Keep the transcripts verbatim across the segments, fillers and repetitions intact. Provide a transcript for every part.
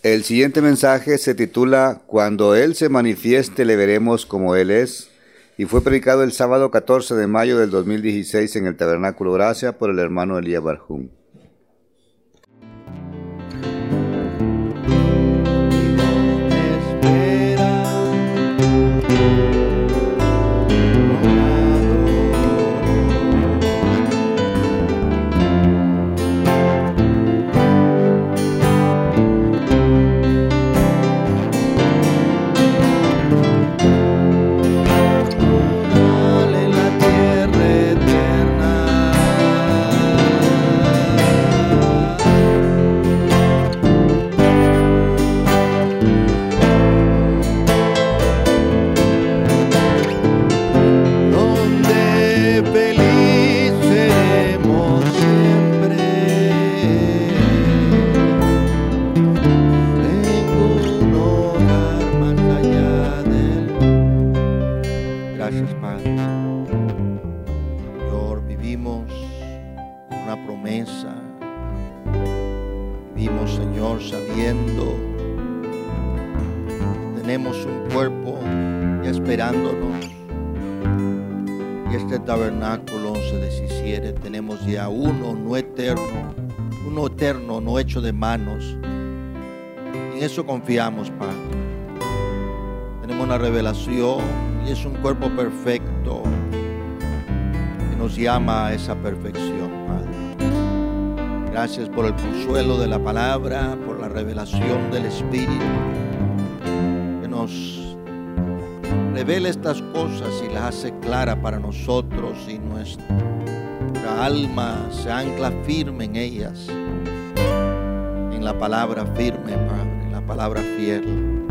El siguiente mensaje se titula Cuando Él se manifieste le veremos como Él es, y fue predicado el sábado catorce de mayo del dos mil dieciséis en el Tabernáculo Gracia por el hermano Elías Barjún. Ya uno no eterno, uno eterno no hecho de manos. En eso confiamos, Padre. Tenemos una revelación y es un cuerpo perfecto que nos llama a esa perfección, Padre. Gracias por el consuelo de la palabra, por la revelación del Espíritu que nos revela estas cosas y las hace claras para nosotros y nuestra Nuestra alma se ancla firme en ellas, en la palabra firme, Padre, en la palabra fiel,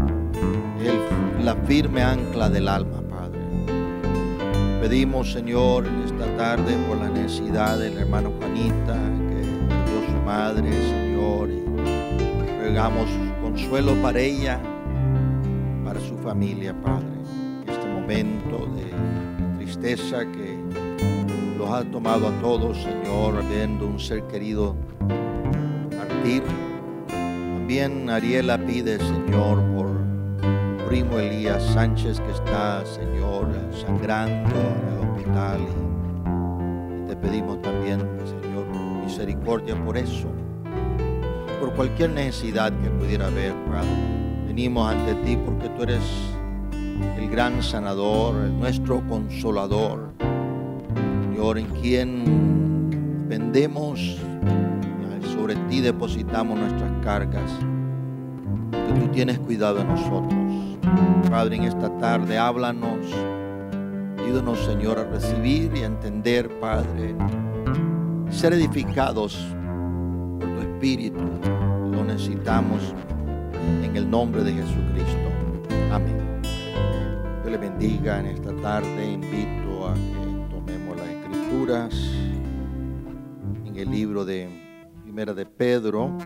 el, la firme ancla del alma, Padre. Pedimos, Señor, en esta tarde por la necesidad del hermano Juanita, que perdió su madre, Señor, y rogamos consuelo para ella, para su familia, Padre. En este momento de tristeza que los ha tomado a todos, Señor, viendo un ser querido partir. También Ariela pide, Señor, por primo Elías Sánchez que está, Señor, sangrando en el hospital. Y, y te pedimos también, Señor, misericordia por eso, por cualquier necesidad que pudiera haber, Padre. Venimos ante ti porque tú eres el gran sanador, el nuestro consolador, Señor, en quien vendemos, sobre ti depositamos nuestras cargas, porque tú tienes cuidado de nosotros. Padre, en esta tarde háblanos, ayúdanos, Señor, a recibir y a entender, Padre, ser edificados por tu Espíritu. Lo necesitamos en el nombre de Jesucristo. Amén. Dios le bendiga en esta tarde. Invito a que en el libro de Primera de Pedro,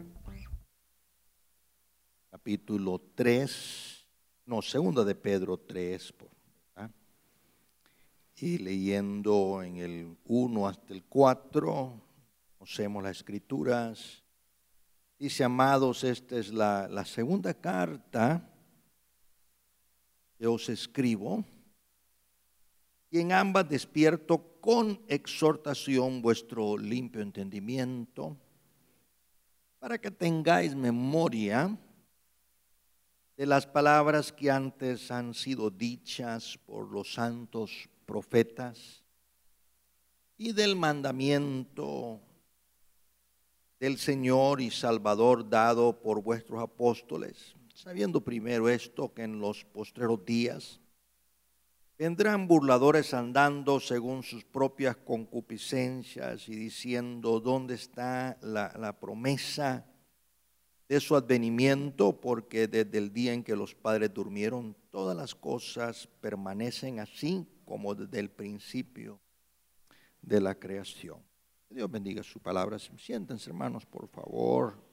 capítulo tres, no, Segunda de Pedro tres, ¿verdad? Y leyendo en el uno hasta el cuatro, conocemos las escrituras. Dice: amados, esta es la, la segunda carta que os escribo, y en ambas despierto con exhortación vuestro limpio entendimiento, para que tengáis memoria de las palabras que antes han sido dichas por los santos profetas, y del mandamiento del Señor y Salvador dado por vuestros apóstoles, sabiendo primero esto, que en los postreros días vendrán burladores andando según sus propias concupiscencias y diciendo: ¿dónde está la, la promesa de su advenimiento? Porque desde el día en que los padres durmieron, todas las cosas permanecen así como desde el principio de la creación. Dios bendiga su palabra. Siéntense, hermanos, por favor.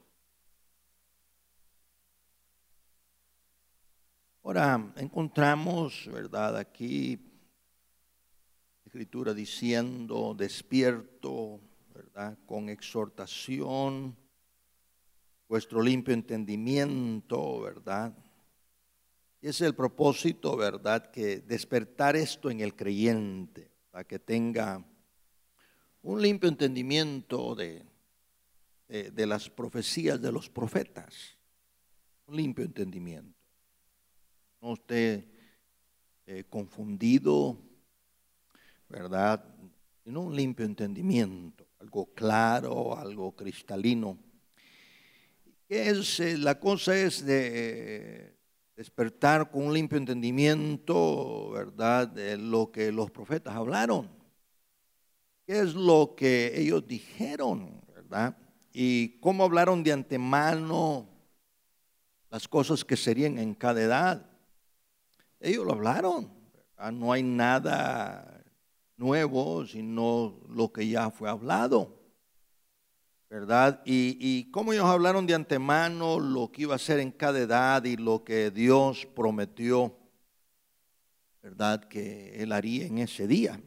Ahora encontramos, ¿verdad?, aquí Escritura diciendo: despierto, ¿verdad?, con exhortación vuestro limpio entendimiento, ¿verdad? Y ese es el propósito, ¿verdad? Que despertar esto en el creyente, para que tenga un limpio entendimiento de, de, de las profecías de los profetas. Un limpio entendimiento. No esté eh, confundido, ¿verdad? Sino un limpio entendimiento, algo claro, algo cristalino. Es, eh, la cosa es de eh, despertar con un limpio entendimiento, ¿verdad? De lo que los profetas hablaron. ¿Qué es lo que ellos dijeron, verdad? Y cómo hablaron de antemano las cosas que serían en cada edad. Ellos lo hablaron, ¿verdad? No hay nada nuevo, sino lo que ya fue hablado, ¿verdad? Y, y cómo ellos hablaron de antemano lo que iba a ser en cada edad y lo que Dios prometió, ¿verdad? Que Él haría en ese día.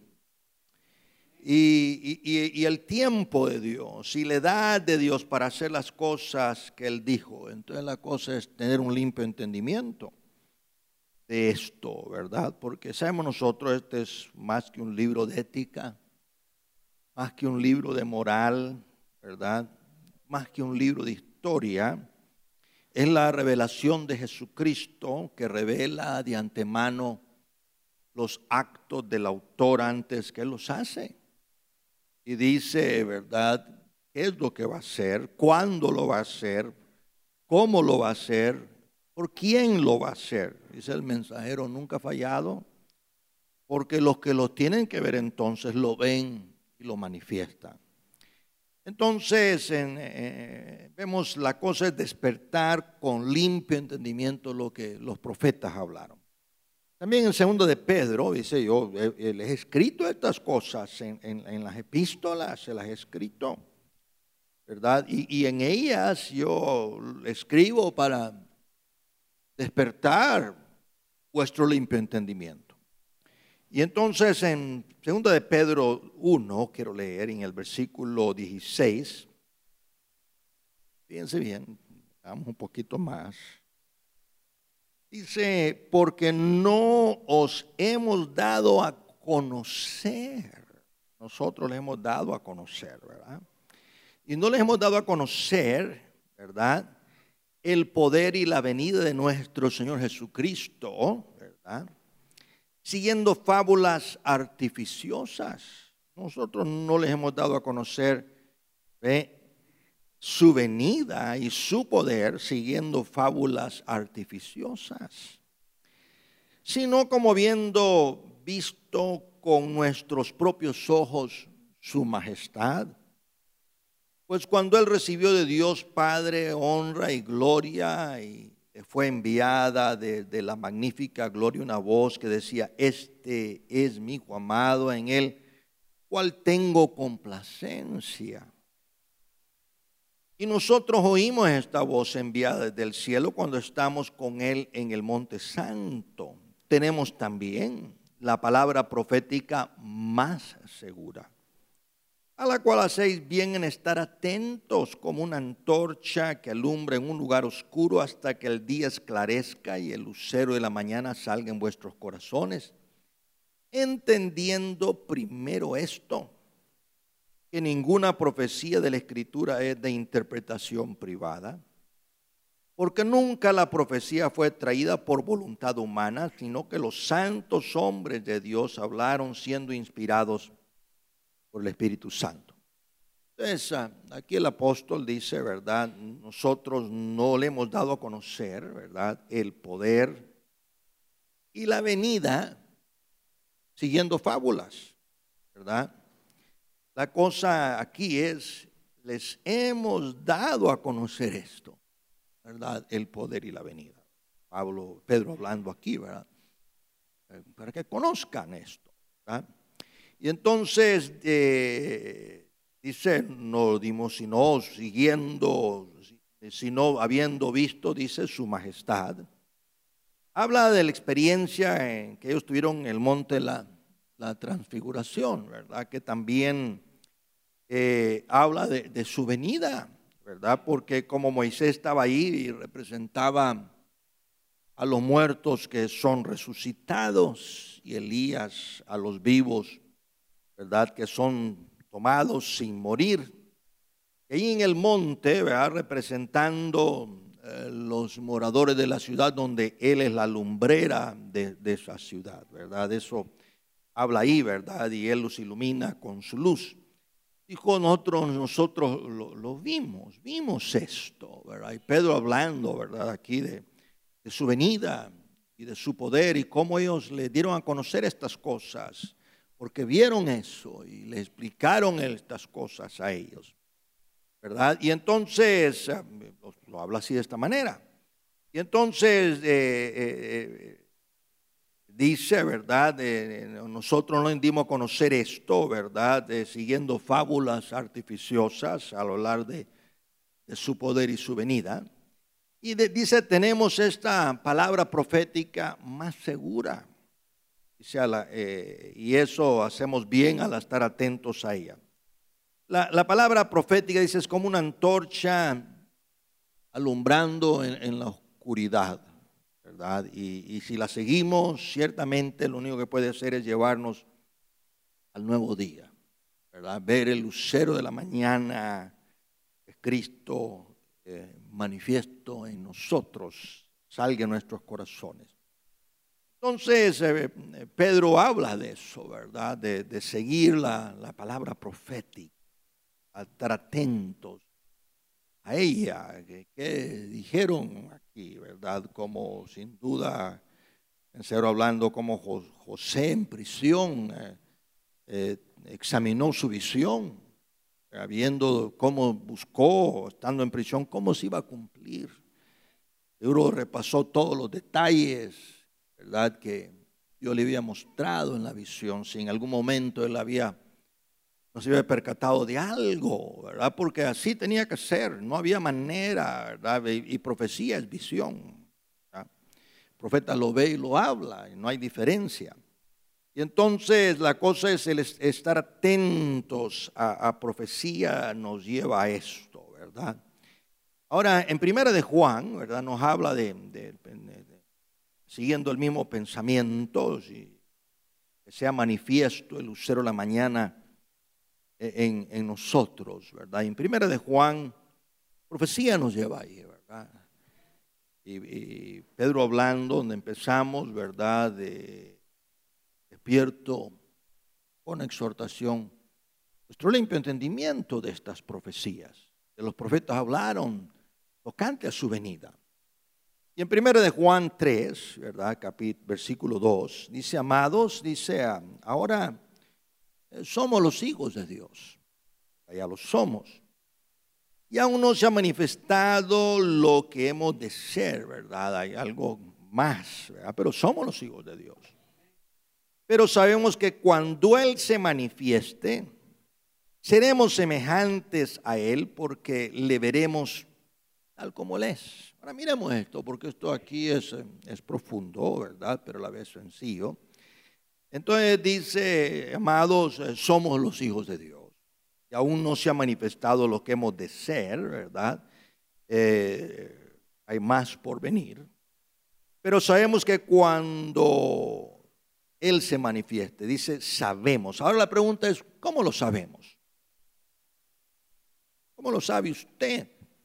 Y, y, y el tiempo de Dios y la edad de Dios para hacer las cosas que Él dijo. Entonces la cosa es tener un limpio entendimiento de esto, ¿verdad? Porque sabemos nosotros, este es más que un libro de ética, más que un libro de moral, ¿verdad? Más que un libro de historia. Es la revelación de Jesucristo que revela de antemano los actos del autor antes que Él los hace. Y dice, ¿verdad?, qué es lo que va a hacer, cuándo lo va a hacer, cómo lo va a hacer, por quién lo va a hacer. Dice el mensajero nunca ha fallado, porque los que lo tienen que ver entonces lo ven y lo manifiestan. Entonces, en, eh, vemos la cosa es despertar con limpio entendimiento lo que los profetas hablaron. También en segundo de Pedro, dice yo, eh, les he escrito estas cosas en, en, en las epístolas, se las he escrito, ¿verdad? Y, y en ellas yo escribo para despertar vuestro limpio entendimiento. Y entonces en segundo de Pedro uno, quiero leer en el versículo dieciséis, fíjense bien, vamos un poquito más. Dice, porque no os hemos dado a conocer, nosotros les hemos dado a conocer, ¿verdad? Y no les hemos dado a conocer, ¿verdad?, el poder y la venida de nuestro Señor Jesucristo, ¿verdad?, siguiendo fábulas artificiosas. Nosotros no les hemos dado a conocer, ¿ve?, su venida y su poder siguiendo fábulas artificiosas, sino como habiendo visto con nuestros propios ojos su majestad. Pues cuando Él recibió de Dios Padre honra y gloria, y fue enviada de, de la magnífica gloria una voz que decía, este es mi Hijo amado, en Él cual tengo complacencia. Y nosotros oímos esta voz enviada desde el cielo cuando estamos con Él en el monte santo. Tenemos también la palabra profética más segura, a la cual hacéis bien en estar atentos como una antorcha que alumbra en un lugar oscuro hasta que el día esclarezca y el lucero de la mañana salga en vuestros corazones, entendiendo primero esto, que ninguna profecía de la Escritura es de interpretación privada, porque nunca la profecía fue traída por voluntad humana, sino que los santos hombres de Dios hablaron siendo inspirados por el Espíritu Santo. Entonces, aquí el apóstol dice, ¿verdad?, nosotros no le hemos dado a conocer, ¿verdad?, el poder y la venida siguiendo fábulas, ¿verdad? La cosa aquí es, les hemos dado a conocer esto, ¿verdad? El poder y la venida. Pablo, Pedro hablando aquí, ¿verdad? Para que conozcan esto, ¿verdad? Y entonces eh, dice, no dimos sino siguiendo, sino habiendo visto, dice, su majestad. Habla de la experiencia en que ellos tuvieron en el monte la la transfiguración, ¿verdad? Que también eh, habla de, de su venida, ¿verdad? Porque como Moisés estaba ahí y representaba a los muertos que son resucitados, y Elías a los vivos, ¿verdad? Que son tomados sin morir. Y ahí en el monte, ¿verdad? Representando eh, los moradores de la ciudad, donde él es la lumbrera de, de esa ciudad, ¿verdad? Eso habla ahí, ¿verdad? Y él los ilumina con su luz. Dijo, nosotros, nosotros lo, lo vimos, vimos esto, ¿verdad? Y Pedro hablando, ¿verdad? Aquí de, de su venida y de su poder y cómo ellos le dieron a conocer estas cosas, porque vieron eso y le explicaron estas cosas a ellos, ¿verdad? Y entonces, lo habla así de esta manera. Y entonces eh, eh, dice, ¿verdad? Eh, nosotros no dimos a conocer esto, ¿verdad? Eh, siguiendo fábulas artificiosas a lo largo de, de su poder y su venida. Y de, dice, tenemos esta palabra profética más segura. Dice, a la, eh, y eso hacemos bien al estar atentos a ella. La, la palabra profética, dice, es como una antorcha alumbrando en, en la oscuridad, ¿verdad? Y, y si la seguimos, ciertamente lo único que puede hacer es llevarnos al nuevo día, ¿verdad? Ver el lucero de la mañana, que Cristo eh, manifiesto en nosotros, salga en nuestros corazones. Entonces, eh, Pedro habla de eso, ¿verdad? De, de seguir la, la palabra profética, a estar atentos a ella, que, que dijeron aquí, ¿verdad? Como sin duda, en serio hablando, como José en prisión eh, eh, examinó su visión, eh, viendo cómo buscó, estando en prisión, cómo se iba a cumplir. Pedro repasó todos los detalles, ¿verdad? Que Dios le había mostrado en la visión, si en algún momento él había no se había percatado de algo, ¿verdad? Porque así tenía que ser, no había manera, ¿verdad? Y, y profecía es visión, ¿verdad? El profeta lo ve y lo habla, y no hay diferencia. Y entonces la cosa es el estar atentos a, a profecía nos lleva a esto, ¿verdad? Ahora, en Primera de Juan, ¿verdad? Nos habla de, de, de, de siguiendo el mismo pensamiento, y que sea manifiesto el lucero de la mañana En, en nosotros, ¿verdad? En Primera de Juan, profecía nos lleva ahí, ¿verdad? Y, y Pedro hablando, donde empezamos, ¿verdad? De, despierto con exhortación, nuestro limpio entendimiento de estas profecías, que los profetas hablaron tocante a su venida. Y en Primera de Juan tres, ¿verdad? Capítulo, versículo dos, dice, amados, dice, ahora somos los hijos de Dios, ya lo somos, y aún no se ha manifestado lo que hemos de ser, ¿verdad? Hay algo más, ¿verdad? Pero somos los hijos de Dios. Pero sabemos que cuando Él se manifieste, seremos semejantes a Él, porque le veremos tal como Él es. Ahora miremos esto, porque esto aquí es, es profundo, ¿verdad? Pero a la vez sencillo. Entonces dice, amados, somos los hijos de Dios. Y aún no se ha manifestado lo que hemos de ser, ¿verdad? Eh, hay más por venir. Pero sabemos que cuando Él se manifieste, dice, sabemos. Ahora la pregunta es, ¿cómo lo sabemos? ¿Cómo lo sabe usted?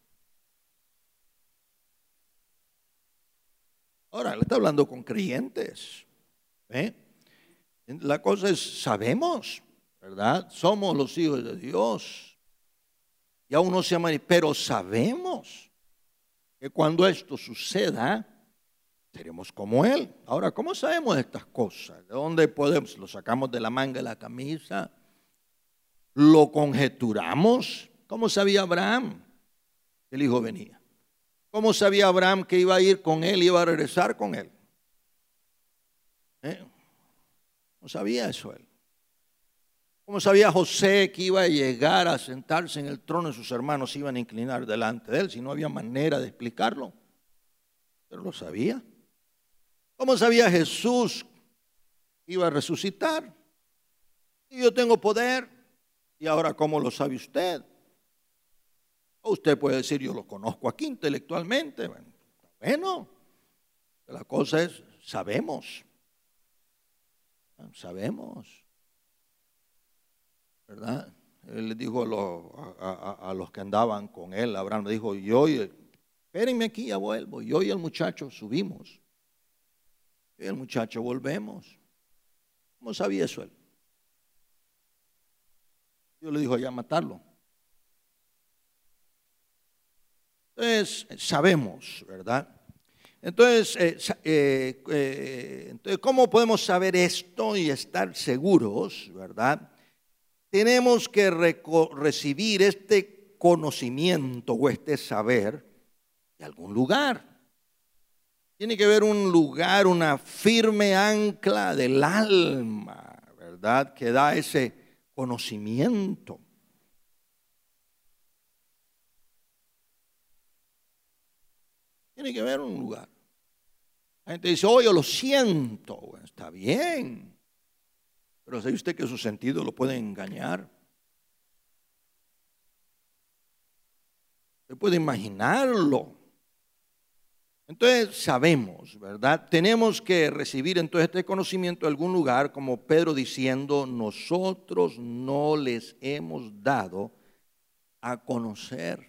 Ahora, le está hablando con creyentes, ¿eh? La cosa es, sabemos, ¿verdad? Somos los hijos de Dios. Y aún no se llama, pero sabemos que cuando esto suceda, seremos como Él. Ahora, ¿cómo sabemos estas cosas? ¿De dónde podemos? ¿Lo sacamos de la manga de la camisa? ¿Lo conjeturamos? ¿Cómo sabía Abraham que el hijo venía? ¿Cómo sabía Abraham que iba a ir con Él y iba a regresar con Él? ¿Eh? No sabía eso él. ¿Cómo sabía José que iba a llegar a sentarse en el trono y sus hermanos se iban a inclinar delante de él? Si no había manera de explicarlo, pero lo sabía. ¿Cómo sabía Jesús que iba a resucitar? Y yo tengo poder. ¿Y ahora cómo lo sabe usted? O usted puede decir, yo lo conozco aquí intelectualmente. Bueno, bueno, la cosa es, sabemos. Sabemos. ¿Verdad? Él le dijo a los, a, a, a los que andaban con él, Abraham le dijo, yo, espérenme aquí, ya vuelvo. Yo y el muchacho subimos. Y el muchacho volvemos. ¿Cómo sabía eso él? Dios le dijo, ya matarlo. Entonces, sabemos, ¿verdad? Entonces, eh, eh, eh, entonces, ¿cómo podemos saber esto y estar seguros, verdad? Tenemos que recibir este conocimiento o este saber de algún lugar. Tiene que haber un lugar, una firme ancla del alma, ¿verdad? Que da ese conocimiento. Tiene que haber un lugar. La gente dice, oh, yo lo siento. Bueno, está bien. Pero ¿sabe usted que sus sentidos lo pueden engañar? Usted puede imaginarlo. Entonces sabemos, ¿verdad? Tenemos que recibir entonces este conocimiento de algún lugar, como Pedro diciendo, nosotros no les hemos dado a conocer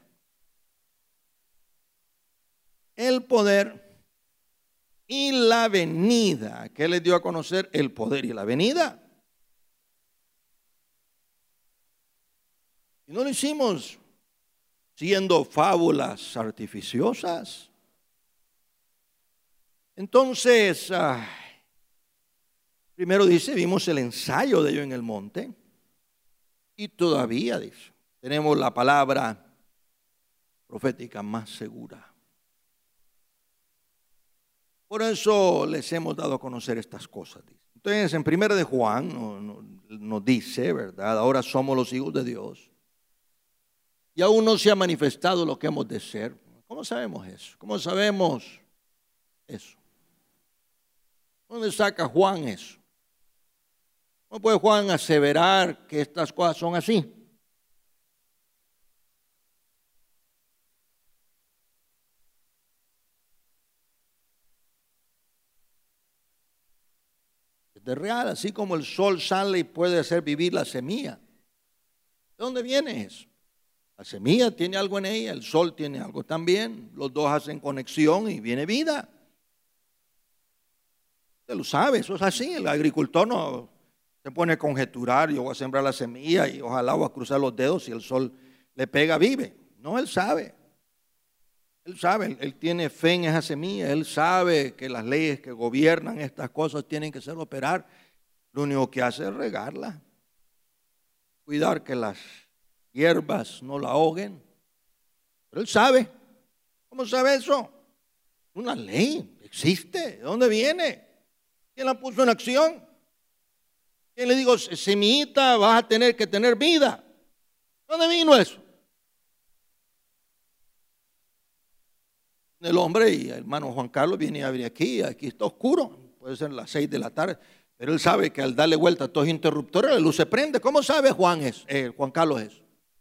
el poder y la venida. ¿Qué les dio a conocer? El poder y la venida. Y no lo hicimos siendo fábulas artificiosas. Entonces, ah, primero dice, vimos el ensayo de ello en el monte. Y todavía dice, tenemos la palabra profética más segura. Por eso les hemos dado a conocer estas cosas. Entonces, en primera de Juan nos, nos, nos dice, ¿verdad? Ahora somos los hijos de Dios. Y aún no se ha manifestado lo que hemos de ser. ¿Cómo sabemos eso? ¿Cómo sabemos eso? ¿Dónde saca Juan eso? ¿Cómo puede Juan aseverar que estas cosas son así? Es real, así como el sol sale y puede hacer vivir la semilla. ¿De dónde viene eso? La semilla tiene algo en ella, el sol tiene algo también. Los dos hacen conexión y viene vida. Usted lo sabe, eso es así. El agricultor no se pone a conjeturar, yo voy a sembrar la semilla y ojalá voy a cruzar los dedos y el sol le pega, vive. No, él sabe. Él sabe, él, él tiene fe en esa semilla, él sabe que las leyes que gobiernan estas cosas tienen que ser operar. Lo único que hace es regarla, cuidar que las hierbas no la ahoguen. Pero él sabe. ¿Cómo sabe eso? Una ley existe. ¿De dónde viene? ¿Quién la puso en acción? ¿Quién le digo, semillita, vas a tener que tener vida? ¿Dónde vino eso? El hombre y el hermano Juan Carlos viene a venir aquí, aquí está oscuro, puede ser las seis de la tarde, pero él sabe que al darle vuelta a todos los interruptores la luz se prende. ¿Cómo sabe Juan es, eh, Juan Carlos eso?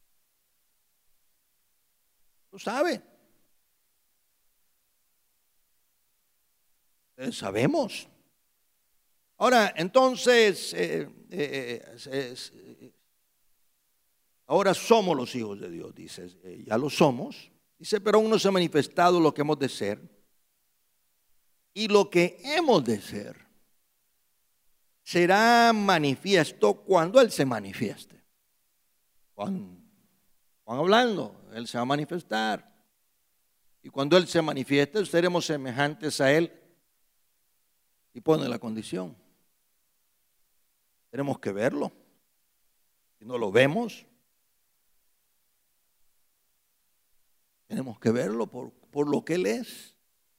Lo sabe. Eh, sabemos. Ahora, entonces, eh, eh, eh, eh, ahora somos los hijos de Dios, dice, eh, ya lo somos. Dice, pero aún no se ha manifestado lo que hemos de ser. Y lo que hemos de ser será manifiesto cuando Él se manifieste. Juan, Juan hablando, Él se va a manifestar. Y cuando Él se manifieste, seremos semejantes a Él. Y pone la condición. Tenemos que verlo. Si no lo vemos, tenemos que verlo por, por lo que Él es.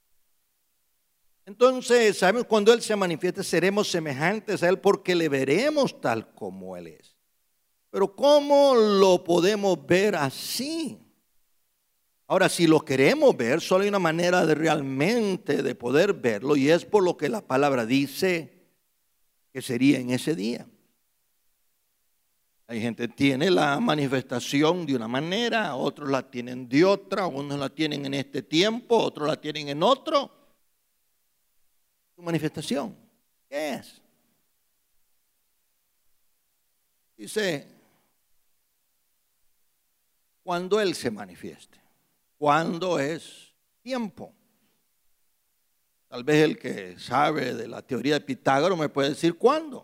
Entonces, sabemos, cuando Él se manifieste, seremos semejantes a Él porque le veremos tal como Él es. Pero ¿cómo lo podemos ver así? Ahora, si lo queremos ver, solo hay una manera de realmente de poder verlo, y es por lo que la palabra dice que sería en ese día. Hay gente que tiene la manifestación de una manera, otros la tienen de otra, unos la tienen en este tiempo, otros la tienen en otro. Su manifestación, ¿qué es? Dice, cuando Él se manifieste. ¿Cuándo es tiempo? Tal vez el que sabe de la teoría de Pitágoras me puede decir cuándo.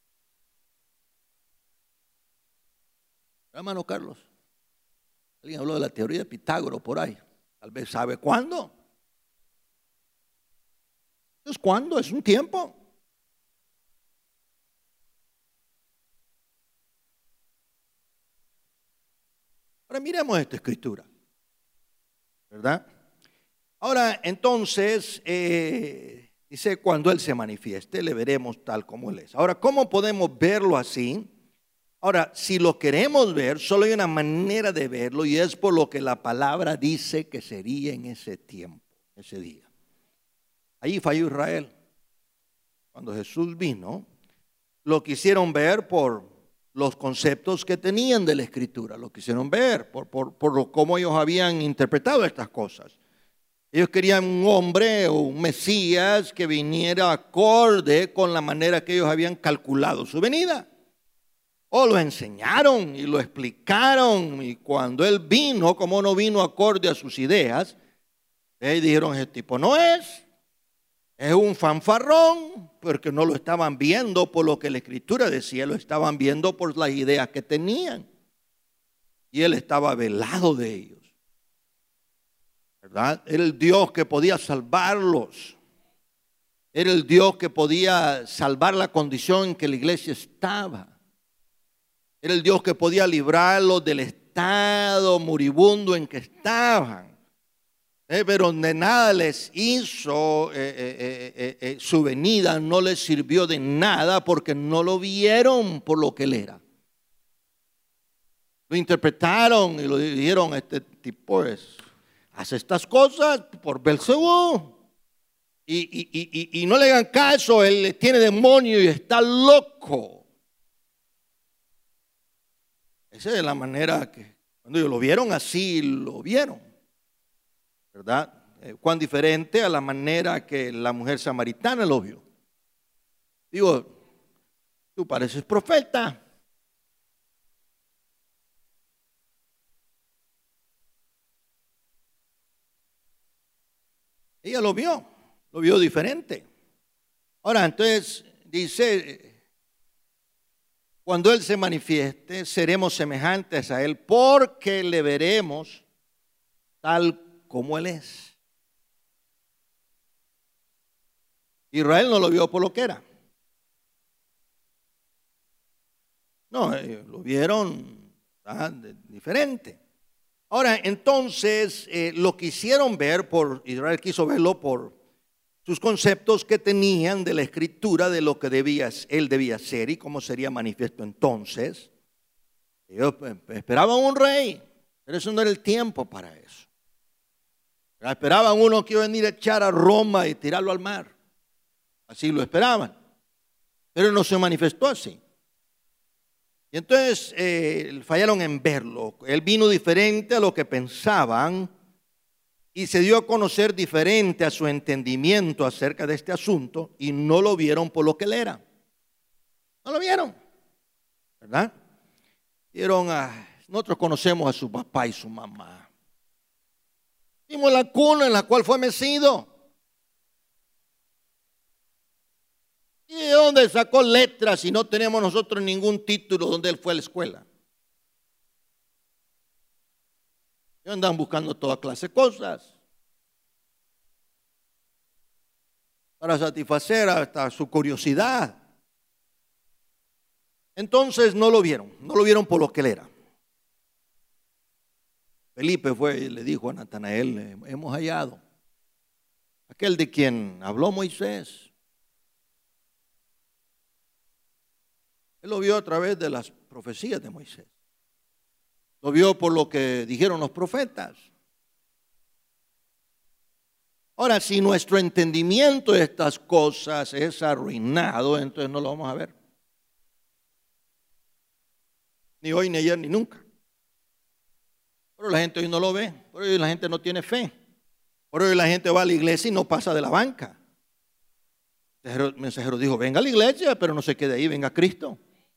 Hermano Carlos, alguien habló de la teoría de Pitágoras por ahí. Tal vez sabe cuándo. Entonces, ¿cuándo? Es un tiempo. Ahora miremos esta escritura, ¿verdad? Ahora, entonces, eh, dice, cuando Él se manifieste, le veremos tal como Él es. Ahora, ¿cómo podemos verlo así? Ahora, si lo queremos ver, solo hay una manera de verlo y es por lo que la palabra dice que sería en ese tiempo, ese día. Allí falló Israel. Cuando Jesús vino, lo quisieron ver por los conceptos que tenían de la Escritura, lo quisieron ver por, por, por lo, cómo ellos habían interpretado estas cosas. Ellos querían un hombre o un Mesías que viniera acorde con la manera que ellos habían calculado su venida. O lo enseñaron y lo explicaron, y cuando Él vino, como no vino acorde a sus ideas, ellos dijeron, ese tipo no es, es un fanfarrón, porque no lo estaban viendo por lo que la Escritura decía, lo estaban viendo por las ideas que tenían. Y Él estaba velado de ellos, ¿verdad? Era el Dios que podía salvarlos. Era el Dios que podía salvar la condición en que la iglesia estaba. Era el Dios que podía librarlos del estado moribundo en que estaban. Eh, pero de nada les hizo, eh, eh, eh, eh, su venida no les sirvió de nada porque no lo vieron por lo que Él era. Lo interpretaron y lo dijeron, este tipo es, hace estas cosas por Belcebú. Y, y, y, y no le hagan caso, él tiene demonio y está loco. Esa es la manera que, cuando ellos lo vieron así, lo vieron, ¿verdad? Eh, cuán diferente a la manera que la mujer samaritana lo vio. Digo, tú pareces profeta. Ella lo vio, lo vio diferente. Ahora, entonces, dice, cuando Él se manifieste, seremos semejantes a Él porque le veremos tal como Él es. Israel no lo vio por lo que era. No, ellos lo vieron, ¿verdad?, diferente. Ahora, entonces, eh, lo quisieron ver por, Israel quiso verlo por sus conceptos que tenían de la Escritura, de lo que debía, Él debía ser y cómo sería manifiesto entonces. Ellos esperaban un rey, pero eso no era el tiempo para eso. Esperaban uno que iba a venir a echar a Roma y tirarlo al mar. Así lo esperaban. Pero no se manifestó así. Y entonces eh, fallaron en verlo. Él vino diferente a lo que pensaban y se dio a conocer diferente a su entendimiento acerca de este asunto y no lo vieron por lo que Él era. No lo vieron, ¿verdad? Vieron a, nosotros conocemos a su papá y su mamá. Vimos la cuna en la cual fue mecido. ¿Y de dónde sacó letras si no tenemos nosotros ningún título donde Él fue a la escuela? Ellos andan buscando toda clase de cosas para satisfacer hasta su curiosidad. Entonces no lo vieron, no lo vieron por lo que Él era. Felipe fue y le dijo a Natanael, hemos hallado aquel de quien habló Moisés. Él lo vio a través de las profecías de Moisés. Lo vio por lo que dijeron los profetas. Ahora, si nuestro entendimiento de estas cosas es arruinado, entonces no lo vamos a ver. Ni hoy, ni ayer, ni nunca. Pero la gente hoy no lo ve. Por hoy la gente no tiene fe. Por hoy la gente va a la iglesia y no pasa de la banca. El mensajero dijo, venga a la iglesia, pero no se quede ahí, venga a Cristo.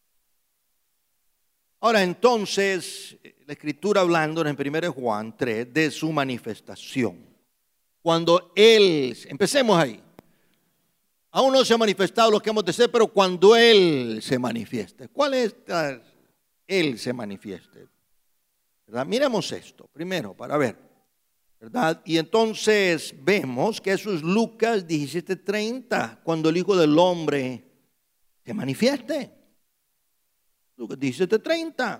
Ahora entonces, la Escritura hablando en primera Juan tres de su manifestación. Cuando Él, empecemos ahí. Aún no se ha manifestado lo que hemos de ser, pero cuando Él se manifieste. ¿Cuál es esta, Él se manifieste? ¿Verdad? Miremos esto primero para ver, ¿verdad? Y entonces vemos que eso es Lucas diecisiete treinta, cuando el Hijo del Hombre se manifieste. Lucas diecisiete treinta.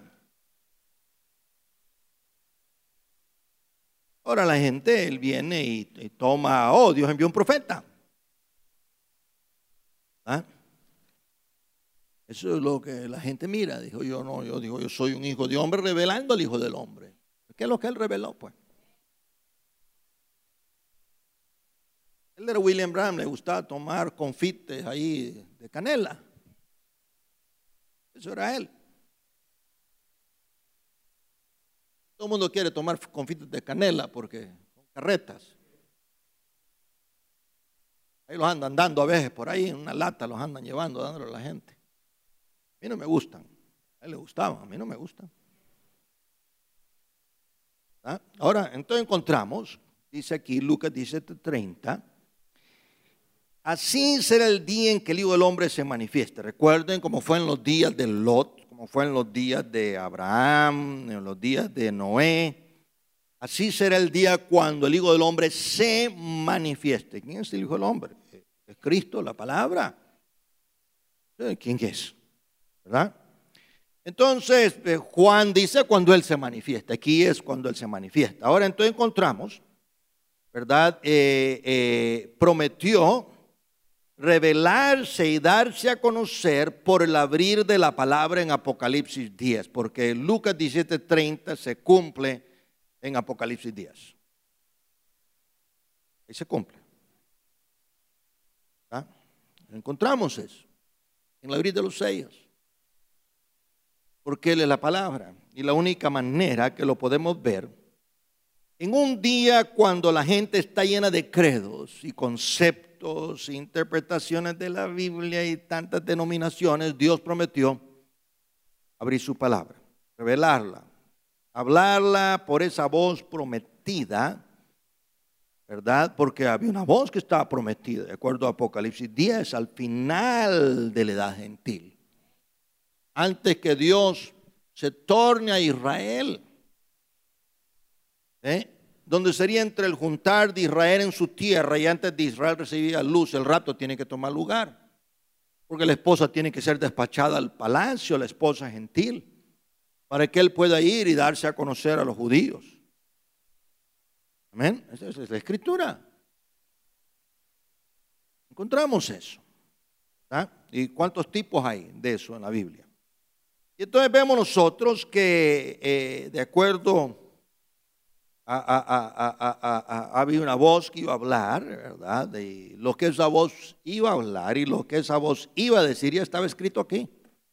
Ahora la gente, él viene y, y toma, oh, Dios envió un profeta. ¿Ah? Eso es lo que la gente mira. Dijo yo no, yo digo yo soy un hijo de hombre revelando al Hijo del Hombre. ¿Qué es lo que él reveló? Pues él era William Branham, le gustaba tomar confites ahí de canela. Eso era él. Todo el mundo quiere tomar confites de canela porque son carretas. Ahí los andan dando a veces por ahí, en una lata los andan llevando, dándole a la gente. A mí no me gustan. A él le gustaban, a mí no me gustan. ¿Ah? Ahora, entonces encontramos, dice aquí Lucas diecisiete treinta, así será el día en que el Hijo del Hombre se manifieste. Recuerden cómo fue en los días de Lot, como fue en los días de Abraham, en los días de Noé. Así será el día cuando el Hijo del Hombre se manifieste. ¿Quién es el Hijo del Hombre? Es Cristo, la palabra. ¿Quién es? ¿Verdad? Entonces, Juan dice cuando Él se manifiesta. Aquí es cuando Él se manifiesta. Ahora entonces encontramos, ¿verdad? Eh, eh, prometió revelarse y darse a conocer por el abrir de la palabra en Apocalipsis diez, porque Lucas diecisiete treinta se cumple en Apocalipsis diez. Ahí se cumple. ¿Ah? Encontramos eso en el abrir de los sellos, porque Él es la palabra y la única manera que lo podemos ver en un día cuando la gente está llena de credos y conceptos, interpretaciones de la Biblia y tantas denominaciones. Dios prometió abrir su palabra, revelarla, hablarla por esa voz prometida, ¿verdad? Porque había una voz que estaba prometida, de acuerdo a Apocalipsis diez, al final de la edad gentil. Antes que Dios se torne a Israel, ¿eh? donde sería entre el juntar de Israel en su tierra y antes de Israel recibir luz, el rapto tiene que tomar lugar, porque la esposa tiene que ser despachada al palacio, la esposa gentil, para que él pueda ir y darse a conocer a los judíos. Amén. Esa es la escritura. Encontramos eso. ¿Ah? ¿Y cuántos tipos hay de eso en la Biblia? Y entonces vemos nosotros que eh, de acuerdo a, a, a, a, a, a, había una voz que iba a hablar, ¿verdad? De lo que esa voz iba a hablar y lo que esa voz iba a decir ya estaba escrito aquí.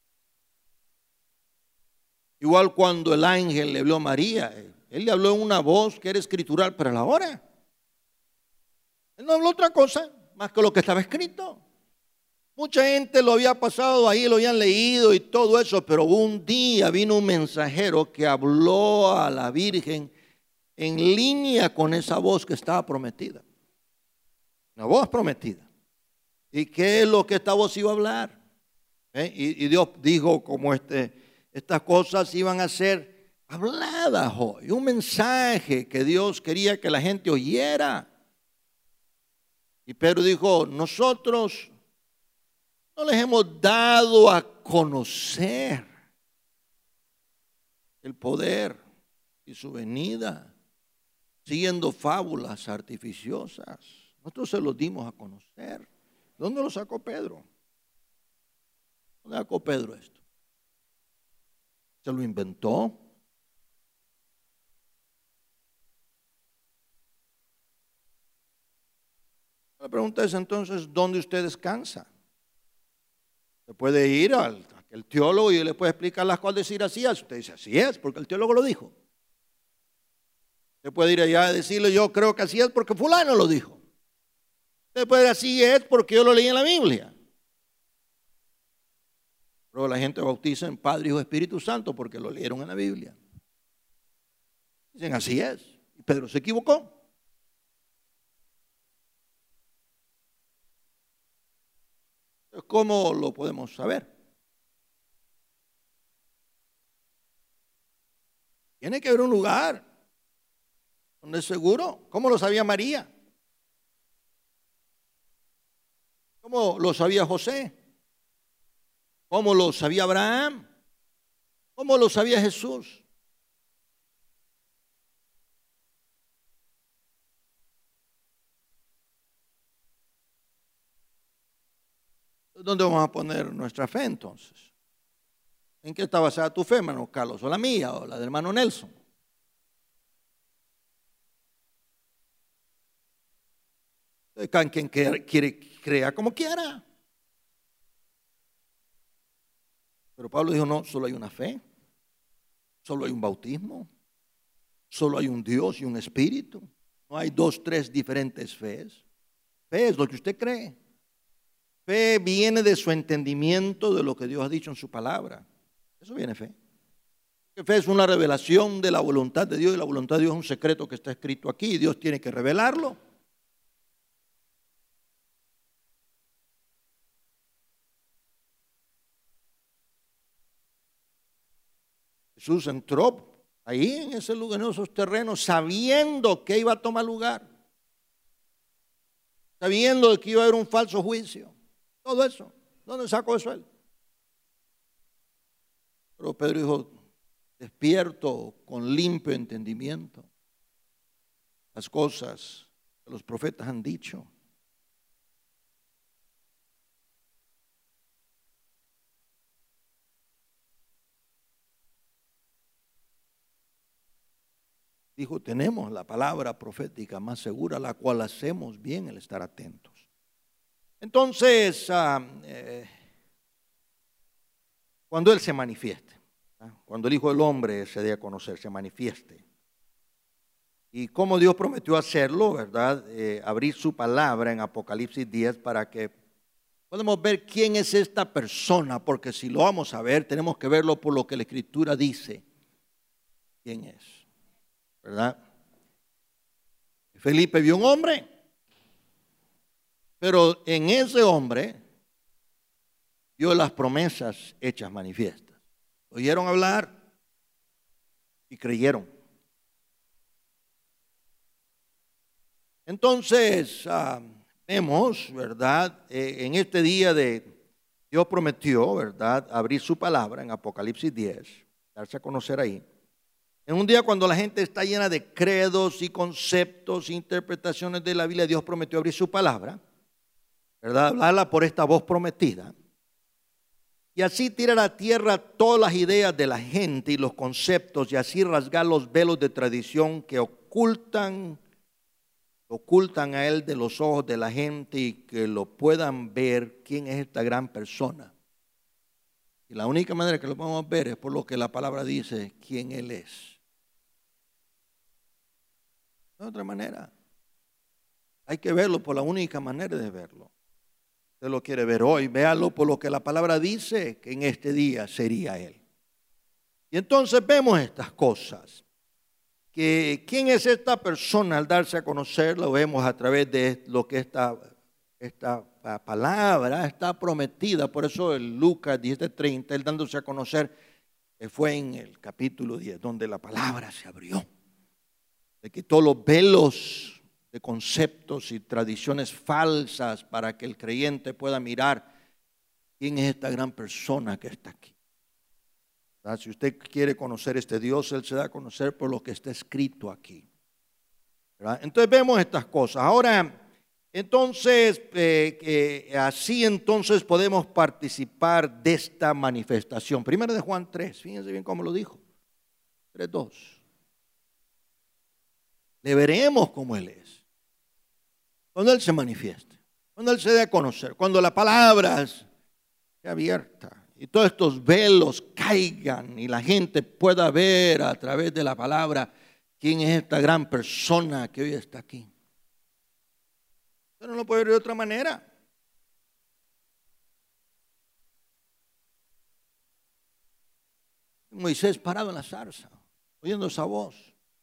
Igual cuando el ángel le habló a María, él le habló en una voz que era escritural para la hora. Él no habló otra cosa más que lo que estaba escrito. Mucha gente lo había pasado ahí, lo habían leído y todo eso, pero un día vino un mensajero que habló a la Virgen en línea con esa voz que estaba prometida. Una voz prometida. ¿Y qué es lo que esta voz iba a hablar? ¿Eh? Y, y Dios dijo como este, estas cosas iban a ser habladas hoy. Un mensaje que Dios quería que la gente oyera. Y Pedro dijo, nosotros no les hemos dado a conocer el poder y su venida, siguiendo fábulas artificiosas. Nosotros se los dimos a conocer. ¿Dónde lo sacó Pedro? ¿Dónde sacó Pedro esto? ¿Se lo inventó? La pregunta es entonces, ¿dónde usted descansa? Se puede ir a Porque el teólogo, y le puede explicar las cosas, decir así es. Usted dice, así es, porque el teólogo lo dijo. Usted puede ir allá a decirle, yo creo que así es porque fulano lo dijo. Usted puede decir, así es porque yo lo leí en la Biblia. Pero la gente bautiza en Padre, Hijo, Espíritu Santo porque lo leyeron en la Biblia. Dicen, así es. Y Pedro se equivocó. ¿Cómo lo podemos saber? Tiene que haber un lugar donde es seguro. ¿Cómo lo sabía María? ¿Cómo lo sabía José? ¿Cómo lo sabía Abraham? ¿Cómo lo sabía Jesús? ¿Dónde vamos a poner nuestra fe entonces? ¿En qué está basada tu fe, hermano Carlos? ¿O la mía o la del hermano Nelson? Cada quien quiere, quiere crea como quiera. Pero Pablo dijo, no, solo hay una fe, solo hay un bautismo, solo hay un Dios y un espíritu. No hay dos, tres diferentes fees. Fe es lo que usted cree. Fe viene de su entendimiento de lo que Dios ha dicho en su palabra. Eso viene fe. Fe es una revelación de la voluntad de Dios, y la voluntad de Dios es un secreto que está escrito aquí y Dios tiene que revelarlo. Jesús entró ahí en ese lugar, en esos terrenos, sabiendo que iba a tomar lugar, sabiendo que iba a haber un falso juicio. Todo eso, ¿dónde sacó eso él? Pero Pedro dijo, despierto, con limpio entendimiento, las cosas que los profetas han dicho. Dijo, tenemos la palabra profética más segura, la cual hacemos bien el estar atentos. Entonces, uh, eh, cuando Él se manifieste, ¿eh? Cuando el Hijo del Hombre se dé a conocer, se manifieste. Y como Dios prometió hacerlo, ¿verdad? Eh, abrir su palabra en Apocalipsis diez para que podamos ver quién es esta persona, porque si lo vamos a ver, tenemos que verlo por lo que la Escritura dice quién es, ¿verdad? Felipe vio un hombre, pero en ese hombre vio las promesas hechas manifiestas. Oyeron hablar y creyeron. Entonces, uh, vemos, ¿verdad? Eh, en este día de Dios prometió, ¿verdad? Abrir su palabra en Apocalipsis diez, darse a conocer ahí. En un día cuando la gente está llena de credos y conceptos, interpretaciones de la Biblia, Dios prometió abrir su palabra, ¿verdad? Hablarla por esta voz prometida. Y así tirar a tierra todas las ideas de la gente y los conceptos, y así rasgar los velos de tradición que ocultan, ocultan a él de los ojos de la gente, y que lo puedan ver quién es esta gran persona. Y la única manera que lo podemos ver es por lo que la palabra dice, quién él es. De otra manera, hay que verlo por la única manera de verlo. Usted lo quiere ver hoy, véalo por lo que la palabra dice que en este día sería él. Y entonces vemos estas cosas. Que quién es esta persona al darse a conocer, lo vemos a través de lo que esta, esta palabra está prometida. Por eso en Lucas diez treinta, él dándose a conocer, fue en el capítulo diez, donde la palabra se abrió. Le quitó los velos de conceptos y tradiciones falsas para que el creyente pueda mirar quién es esta gran persona que está aquí. ¿Verdad? Si usted quiere conocer este Dios, Él se da a conocer por lo que está escrito aquí. ¿Verdad? Entonces vemos estas cosas. Ahora, entonces, eh, eh, así entonces podemos participar de esta manifestación. Primero de Juan tres, fíjense bien cómo lo dijo. tres dos. Le veremos como Él es. Cuando Él se manifieste, cuando Él se dé a conocer, cuando la palabra sea abierta. y todos estos velos caigan y la gente pueda ver a través de la palabra quién es esta gran persona que hoy está aquí. Usted no lo puede ver de otra manera. Moisés parado en la zarza, oyendo esa voz.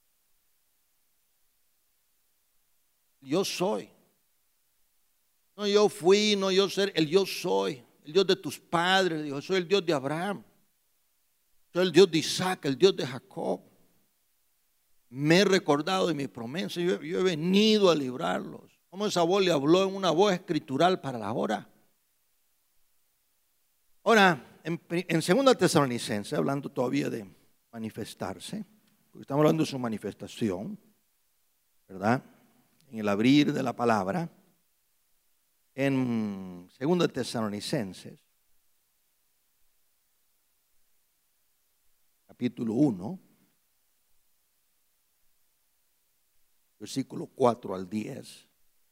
Yo soy. No yo fui, no yo ser, el yo soy. El Dios de tus padres, dijo, soy el Dios de Abraham. Soy el Dios de Isaac, el Dios de Jacob. Me he recordado de mi promesa, yo, yo he venido a librarlos. Como esa voz le habló en una voz escritural para la hora. Ahora, en, en segunda Tesalonicenses, hablando todavía de manifestarse, porque estamos hablando de su manifestación, ¿verdad? En el abrir de la palabra, en segunda Tesalonicenses, capítulo uno, versículo cuatro al diez.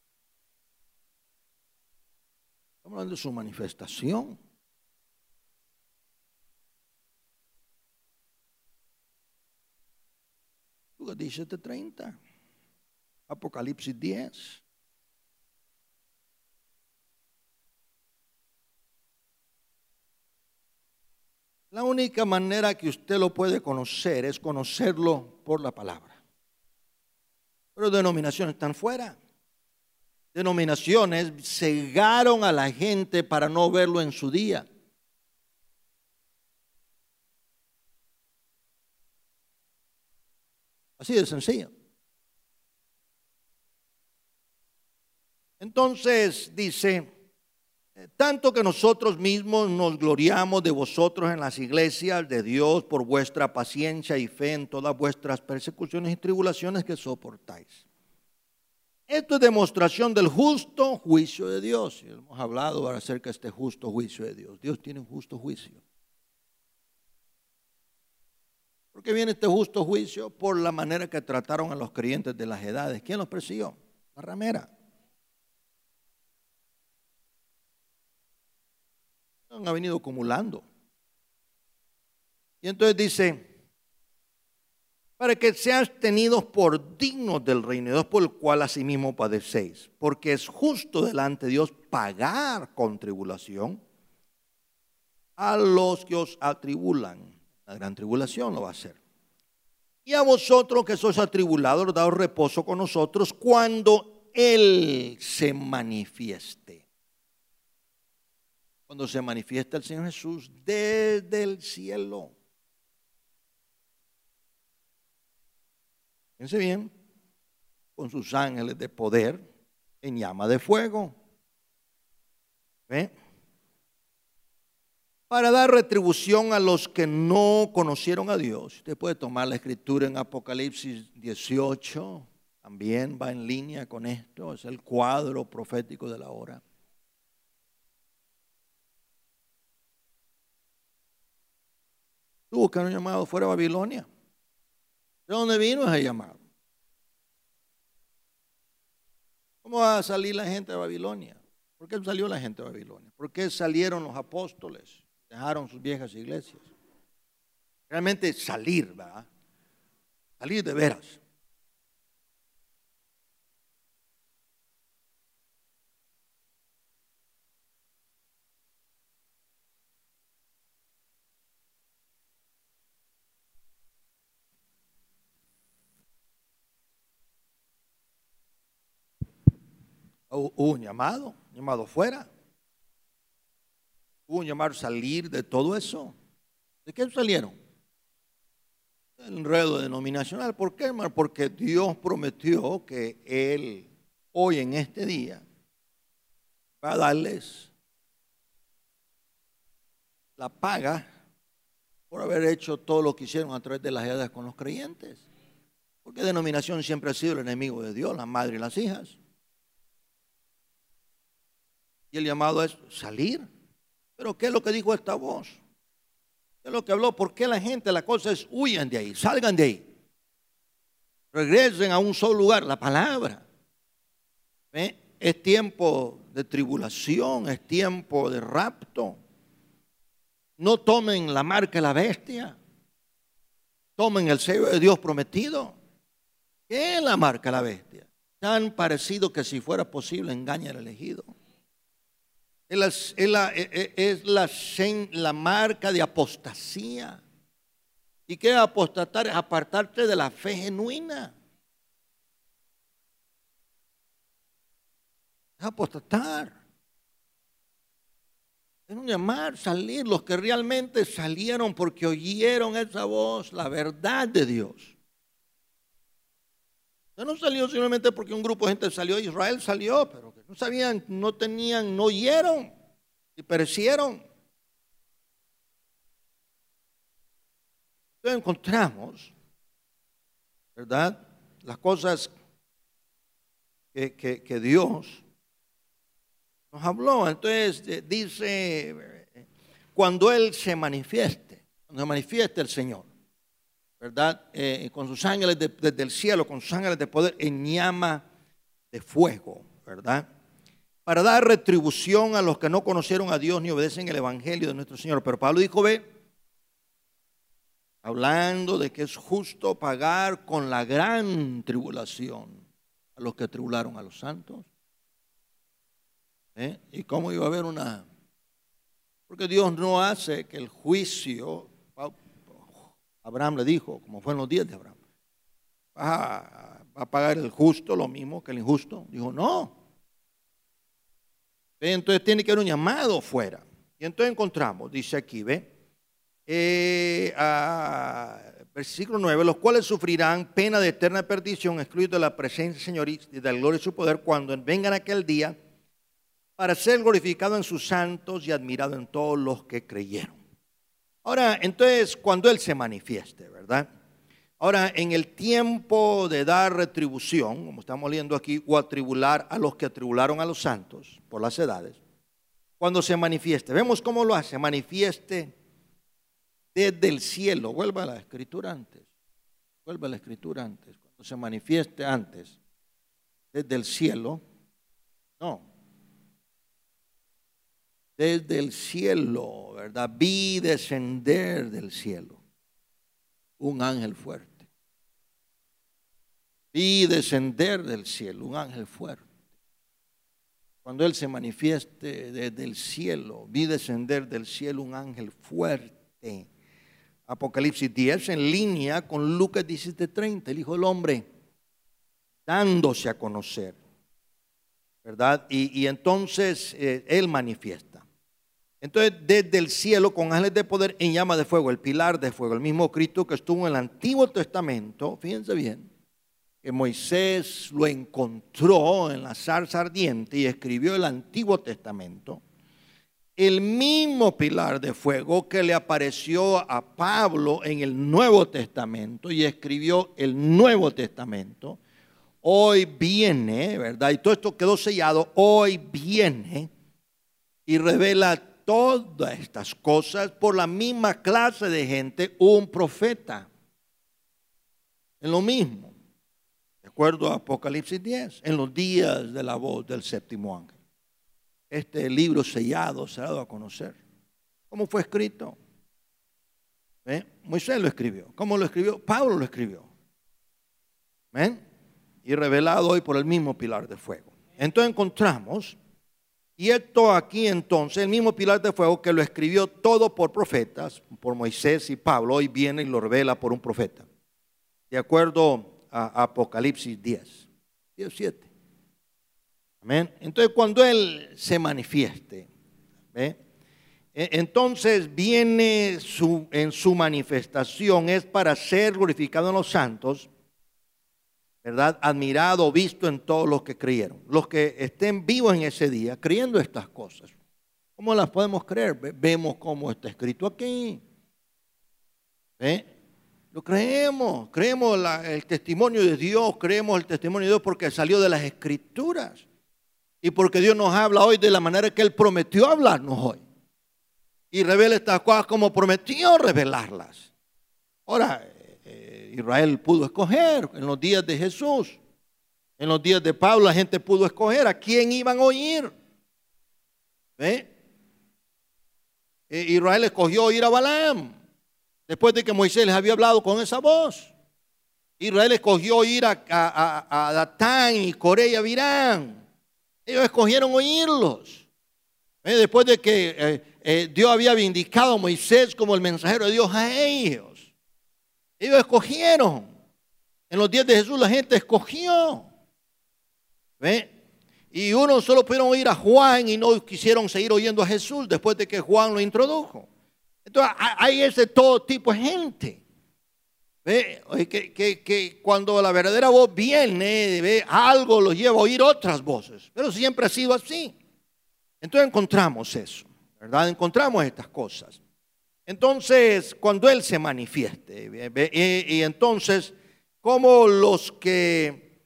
Estamos hablando de su manifestación. Lucas diecisiete treinta, Apocalipsis diez. La única manera que usted lo puede conocer es conocerlo por la palabra. Pero denominaciones están fuera. Denominaciones cegaron a la gente para no verlo en su día. Así de sencillo. Entonces dice, tanto que nosotros mismos nos gloriamos de vosotros en las iglesias de Dios por vuestra paciencia y fe en todas vuestras persecuciones y tribulaciones que soportáis. Esto es demostración del justo juicio de Dios. Y hemos hablado acerca de este justo juicio de Dios. Dios tiene un justo juicio. ¿Por qué viene este justo juicio? Por la manera que trataron a los creyentes de las edades. ¿Quién los persiguió? La ramera. Han venido acumulando. Y entonces dice, para que seas tenidos por dignos del reino de Dios, por el cual asimismo padecéis, porque es justo delante de Dios pagar con tribulación a los que os atribulan. La gran tribulación lo va a hacer. Y a vosotros que sois atribulados, daos reposo con nosotros cuando Él se manifieste. Cuando se manifiesta el Señor Jesús desde el cielo. Fíjense bien, con sus ángeles de poder en llama de fuego. ¿Ve? Para dar retribución a los que no conocieron a Dios. Usted puede tomar la escritura en Apocalipsis dieciocho, también va en línea con esto, es el cuadro profético de la hora. Tuvo que haber llamado fuera a Babilonia. ¿De dónde vino ese llamado? ¿Cómo va a salir la gente de Babilonia? ¿Por qué salió la gente de Babilonia? ¿Por qué salieron los apóstoles? Dejaron sus viejas iglesias. Realmente salir, ¿verdad? Salir de veras. Hubo un llamado, un llamado fuera. Hubo un llamado a salir de todo eso. ¿De qué salieron? El enredo denominacional. ¿Por qué, hermano? Porque Dios prometió que Él, hoy en este día, va a darles la paga por haber hecho todo lo que hicieron a través de las edades con los creyentes. Porque denominación siempre ha sido el enemigo de Dios, la madre y las hijas. Y el llamado es salir. Pero ¿qué es lo que dijo esta voz? ¿Qué es lo que habló? ¿Por qué la gente? La cosa es huyan de ahí, salgan de ahí. Regresen a un solo lugar, la palabra. ¿Ve? Es tiempo de tribulación, es tiempo de rapto. No tomen la marca de la bestia. Tomen el sello de Dios prometido. ¿Qué es la marca de la bestia? Tan parecido que si fuera posible engaña al elegido. Es la, es la, es la, la marca de apostasía. ¿Y qué es apostatar? Es apartarte de la fe genuina. Es apostatar. Es un llamar, salir. Los que realmente salieron porque oyeron esa voz, la verdad de Dios. No salió simplemente porque un grupo de gente salió. Israel salió, pero que no sabían, no tenían, no oyeron y perecieron. Entonces encontramos, ¿verdad?, las cosas que, que, que Dios nos habló. Entonces dice, cuando Él se manifieste, cuando se manifieste el Señor, ¿verdad? Eh, con sus ángeles de, desde el cielo, con sus ángeles de poder en llama de fuego, ¿verdad? Para dar retribución a los que no conocieron a Dios ni obedecen el evangelio de nuestro Señor. Pero Pablo dijo, ve, hablando de que es justo pagar con la gran tribulación a los que tribularon a los santos. ¿Eh? ¿Y cómo iba a haber una? Porque Dios no hace que el juicio, Abraham le dijo, como fue en los días de Abraham, ¿va a, va a pagar el justo lo mismo que el injusto? Dijo, no. Entonces tiene que haber un llamado fuera. Y entonces encontramos, dice aquí, ve, eh, a, versículo nueve, los cuales sufrirán pena de eterna perdición, excluidos de la presencia del Señor y de la gloria de su poder, cuando vengan aquel día, para ser glorificado en sus santos y admirado en todos los que creyeron. Ahora, entonces, cuando Él se manifieste, ¿verdad? Ahora, en el tiempo de dar retribución, como estamos leyendo aquí, o atribular a los que atribularon a los santos por las edades, cuando se manifieste, vemos cómo lo hace, manifieste desde el cielo. Vuelva a la escritura antes, vuelva a la escritura antes, cuando se manifieste antes, desde el cielo, no. Desde el cielo, ¿verdad? Vi descender del cielo un ángel fuerte. Vi descender del cielo un ángel fuerte. Cuando Él se manifieste desde el cielo, vi descender del cielo un ángel fuerte. Apocalipsis diez, en línea con Lucas diecisiete treinta, el Hijo del Hombre dándose a conocer, ¿verdad? Y, y entonces eh, Él manifiesta. Entonces, desde el cielo, con ángeles de poder en llama de fuego, el pilar de fuego, el mismo Cristo que estuvo en el Antiguo Testamento, fíjense bien, que Moisés lo encontró en la zarza ardiente y escribió el Antiguo Testamento, el mismo pilar de fuego que le apareció a Pablo en el Nuevo Testamento y escribió el Nuevo Testamento, hoy viene, ¿verdad? Y todo esto quedó sellado, hoy viene y revela todas estas cosas por la misma clase de gente, un profeta. En lo mismo, de acuerdo a Apocalipsis diez, en los días de la voz del séptimo ángel. Este libro sellado se ha dado a conocer. ¿Cómo fue escrito? ¿Eh? Moisés lo escribió. ¿Cómo lo escribió? Pablo lo escribió. ¿Ven? Y revelado hoy por el mismo pilar de fuego. Entonces encontramos, y esto aquí entonces, el mismo pilar de fuego que lo escribió todo por profetas, por Moisés y Pablo, hoy viene y lo revela por un profeta. De acuerdo a Apocalipsis diez, diecisiete. Amén. Entonces cuando Él se manifieste, ¿ve? Entonces viene su, en su manifestación, es para ser glorificado en los santos, ¿verdad? Admirado, visto en todos los que creyeron. Los que estén vivos en ese día, creyendo estas cosas. ¿Cómo las podemos creer? Vemos cómo está escrito aquí. ¿Eh? Lo creemos. Creemos la, el testimonio de Dios. Creemos el testimonio de Dios porque salió de las Escrituras. Y porque Dios nos habla hoy de la manera que Él prometió hablarnos hoy. Y revela estas cosas como prometió revelarlas. Ahora, Israel pudo escoger en los días de Jesús, en los días de Pablo la gente pudo escoger a quién iban a oír. ¿Ve? eh, Israel escogió ir a Balaam, después de que Moisés les había hablado con esa voz. Israel escogió ir a, a, a, a Datán y Coré y a Virán. Ellos escogieron oírlos. Eh, después de que eh, eh, Dios había vindicado a Moisés como el mensajero de Dios a ellos. Ellos escogieron. En los días de Jesús la gente escogió. ¿Ve? Y unos solo pudieron oír a Juan y no quisieron seguir oyendo a Jesús después de que Juan lo introdujo. Entonces hay ese todo tipo de gente. ¿Ve? Que, que, que cuando la verdadera voz viene, ¿ve? Algo los lleva a oír otras voces. Pero siempre ha sido así. Entonces encontramos eso, ¿verdad? Encontramos estas cosas. Entonces, cuando Él se manifieste, ¿ve? Y, y entonces, como los que...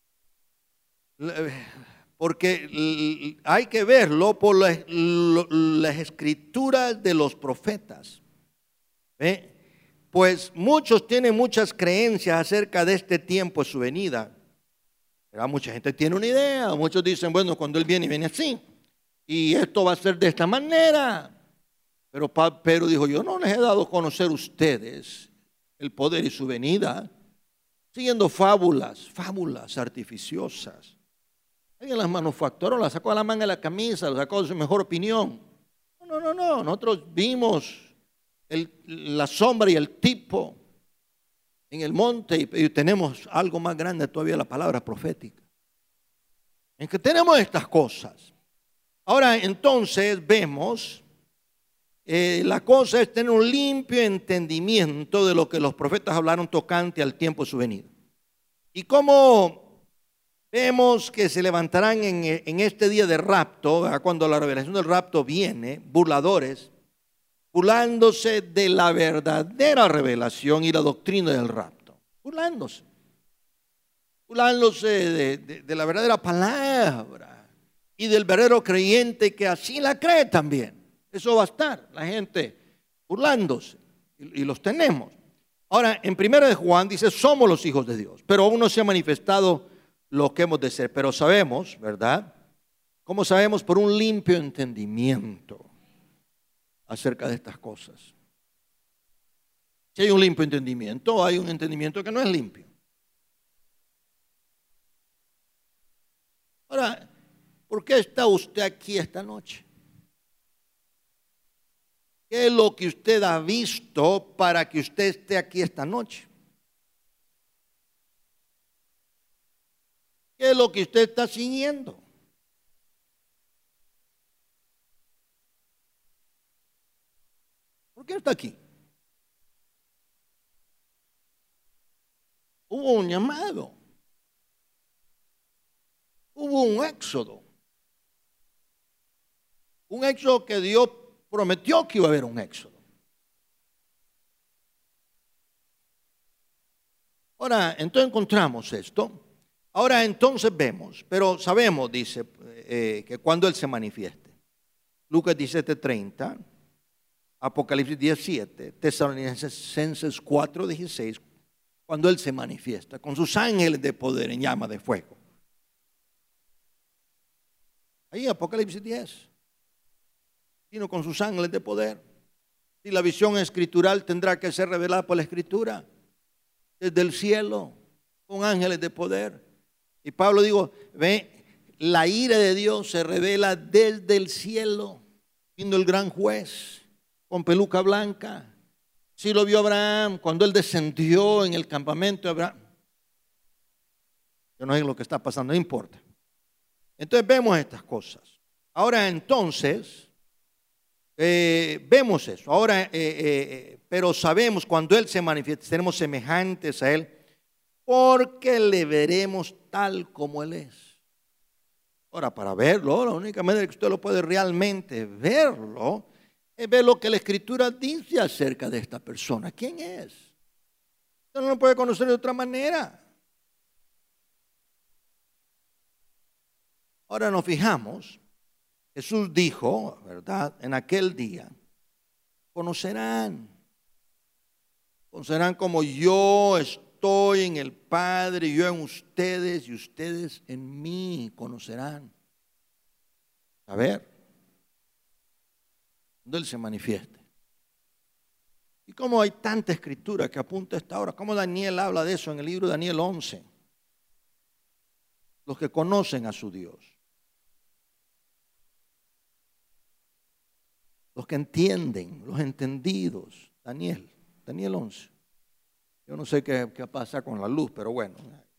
Porque hay que verlo por las, las escrituras de los profetas. ¿Ve? Pues muchos tienen muchas creencias acerca de este tiempo de su venida. ¿Verdad? Mucha gente tiene una idea. Muchos dicen, bueno, cuando Él viene, viene así. Y esto va a ser de esta manera. Pero Pedro dijo, yo no les he dado a conocer a ustedes el poder y su venida, siguiendo fábulas, fábulas artificiosas. Alguien las manufacturó, las sacó a la manga de la camisa, las sacó de su mejor opinión. No, no, no, nosotros vimos el, la sombra y el tipo en el monte y, y tenemos algo más grande todavía, la palabra profética. En que tenemos estas cosas. Ahora entonces vemos, eh, la cosa es tener un limpio entendimiento de lo que los profetas hablaron tocante al tiempo de su venida. Y cómo vemos que se levantarán en, en este día de rapto, ¿verdad? Cuando la revelación del rapto viene, burladores, burlándose de la verdadera revelación y la doctrina del rapto. Burlándose. Burlándose de, de, de la verdadera palabra y del verdadero creyente que así la cree también. Eso va a estar, la gente burlándose. Y, y los tenemos. Ahora, en primera de Juan dice, somos los hijos de Dios, pero aún no se ha manifestado lo que hemos de ser, pero sabemos, ¿verdad? ¿Cómo sabemos? Por un limpio entendimiento acerca de estas cosas. Si hay un limpio entendimiento, hay un entendimiento que no es limpio. Ahora, ¿por qué está usted aquí esta noche? ¿Qué es lo que usted ha visto para que usted esté aquí esta noche? ¿Qué es lo que usted está siguiendo? ¿Por qué está aquí? Hubo un llamado. Hubo un éxodo. Un éxodo que Dios prometió que iba a haber un éxodo. Ahora, entonces encontramos esto. Ahora entonces vemos, pero sabemos, dice, eh, que cuando Él se manifieste. Lucas diecisiete treinta, Apocalipsis diecisiete, Tesalonicenses cuatro dieciséis, cuando Él se manifiesta con sus ángeles de poder en llama de fuego. Ahí Apocalipsis diez, vino con sus ángeles de poder. Y la visión escritural tendrá que ser revelada por la Escritura, desde el cielo, con ángeles de poder. Y Pablo dijo, ve, la ira de Dios se revela desde el cielo, viendo el gran juez con peluca blanca. Sí lo vio Abraham cuando él descendió en el campamento de Abraham. Yo no sé lo que está pasando, no importa. Entonces vemos estas cosas. Ahora entonces, eh, vemos eso. Ahora, eh, eh, pero sabemos cuando Él se manifiesta, seremos semejantes a Él, porque le veremos tal como Él es. Ahora, para verlo, la única manera que usted lo puede realmente verlo es ver lo que la Escritura dice acerca de esta persona. ¿Quién es? Usted no lo puede conocer de otra manera. Ahora nos fijamos, Jesús dijo, ¿verdad? En aquel día, conocerán, conocerán como yo estoy en el Padre, yo en ustedes y ustedes en mí, conocerán. A ver, cuando Él se manifieste. Y como hay tanta escritura que apunta a esta hora, como Daniel habla de eso en el libro de Daniel once. Los que conocen a su Dios. Los que entienden, los entendidos. Daniel, Daniel once. Yo no sé qué, qué pasa con la luz, pero bueno.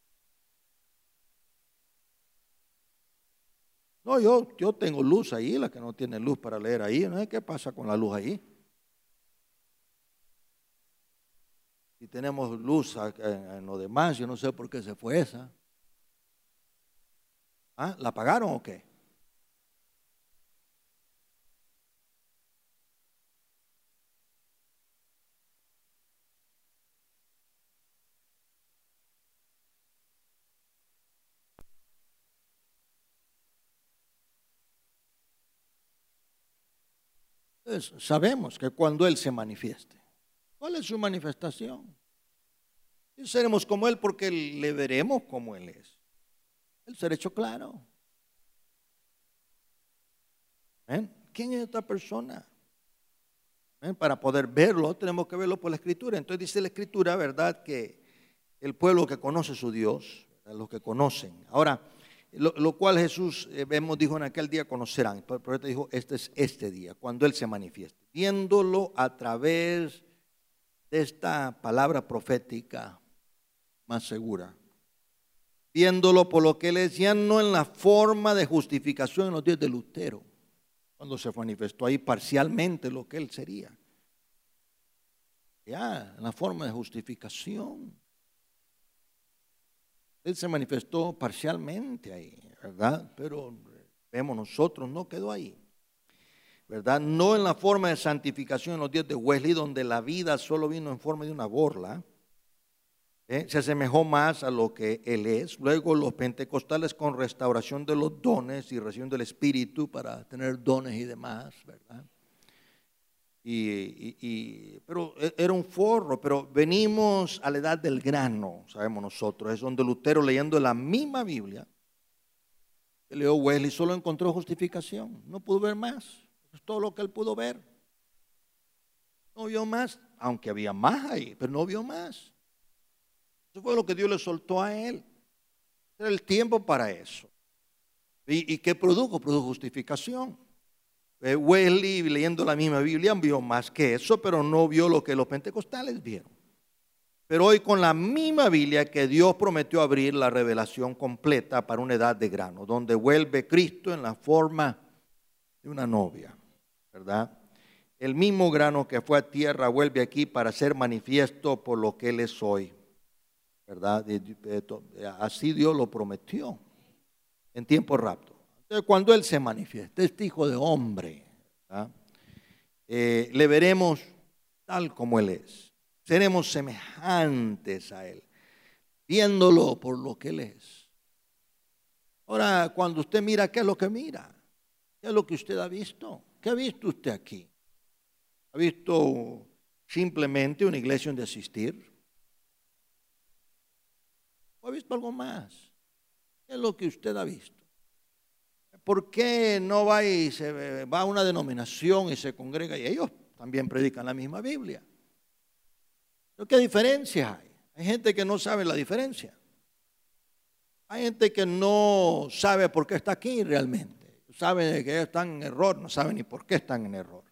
No, yo, yo tengo luz ahí, la que no tiene luz para leer ahí. No sé qué pasa con la luz ahí. Si tenemos luz en, en lo demás, yo no sé por qué se fue esa. ¿Ah? ¿La apagaron o qué? Entonces, sabemos que cuando Él se manifieste, ¿cuál es su manifestación? Y seremos como Él porque le veremos como Él es. El ser hecho claro. ¿Eh? ¿Quién es esta persona? ¿Eh? Para poder verlo, tenemos que verlo por la Escritura. Entonces dice la Escritura, ¿verdad? Que el pueblo que conoce a su Dios, ¿verdad? Los que conocen. Ahora, lo, lo cual Jesús, eh, vemos, dijo en aquel día conocerán. Pero, pero te dijo, este es este día, cuando Él se manifieste. Viéndolo a través de esta palabra profética más segura. Viéndolo por lo que Él es, ya no en la forma de justificación en los días de Lutero, cuando se manifestó ahí parcialmente lo que Él sería. Ya, en la forma de justificación. Él se manifestó parcialmente ahí, ¿verdad? Pero vemos nosotros, no quedó ahí, ¿verdad? No en la forma de santificación en los días de Wesley, donde la vida solo vino en forma de una borla. ¿Eh? Se asemejó más a lo que Él es. Luego los pentecostales con restauración de los dones y recién del Espíritu para tener dones y demás, ¿verdad? Y, y, y, pero era un forro, pero venimos a la edad del grano, sabemos nosotros. Es donde Lutero, leyendo la misma Biblia, que leyó Wesley, solo encontró justificación, no pudo ver más. Es todo lo que él pudo ver. No vio más, aunque había más ahí, pero no vio más. Eso fue lo que Dios le soltó a él. Era el tiempo para eso. ¿Y, y qué produjo? Produjo justificación. Eh, Wesley, leyendo la misma Biblia, vio más que eso, pero no vio lo que los pentecostales vieron. Pero hoy con la misma Biblia que Dios prometió abrir la revelación completa para una edad de grano, donde vuelve Cristo en la forma de una novia, ¿verdad? El mismo grano que fue a tierra vuelve aquí para ser manifiesto por lo que Él es hoy. ¿Verdad? Así Dios lo prometió en tiempo rapto. Entonces, cuando Él se manifieste, este Hijo de hombre, eh, le veremos tal como Él es. Seremos semejantes a Él, viéndolo por lo que Él es. Ahora, cuando usted mira, ¿qué es lo que mira? ¿Qué es lo que usted ha visto? ¿Qué ha visto usted aquí? ¿Ha visto simplemente una iglesia donde asistir? ¿O ha visto algo más? ¿Qué es lo que usted ha visto? ¿Por qué no va y se va a una denominación y se congrega y ellos también predican la misma Biblia? ¿Pero qué diferencia hay? Hay gente que no sabe la diferencia. Hay gente que no sabe por qué está aquí realmente. Sabe que ellos están en error, no sabe ni por qué están en error.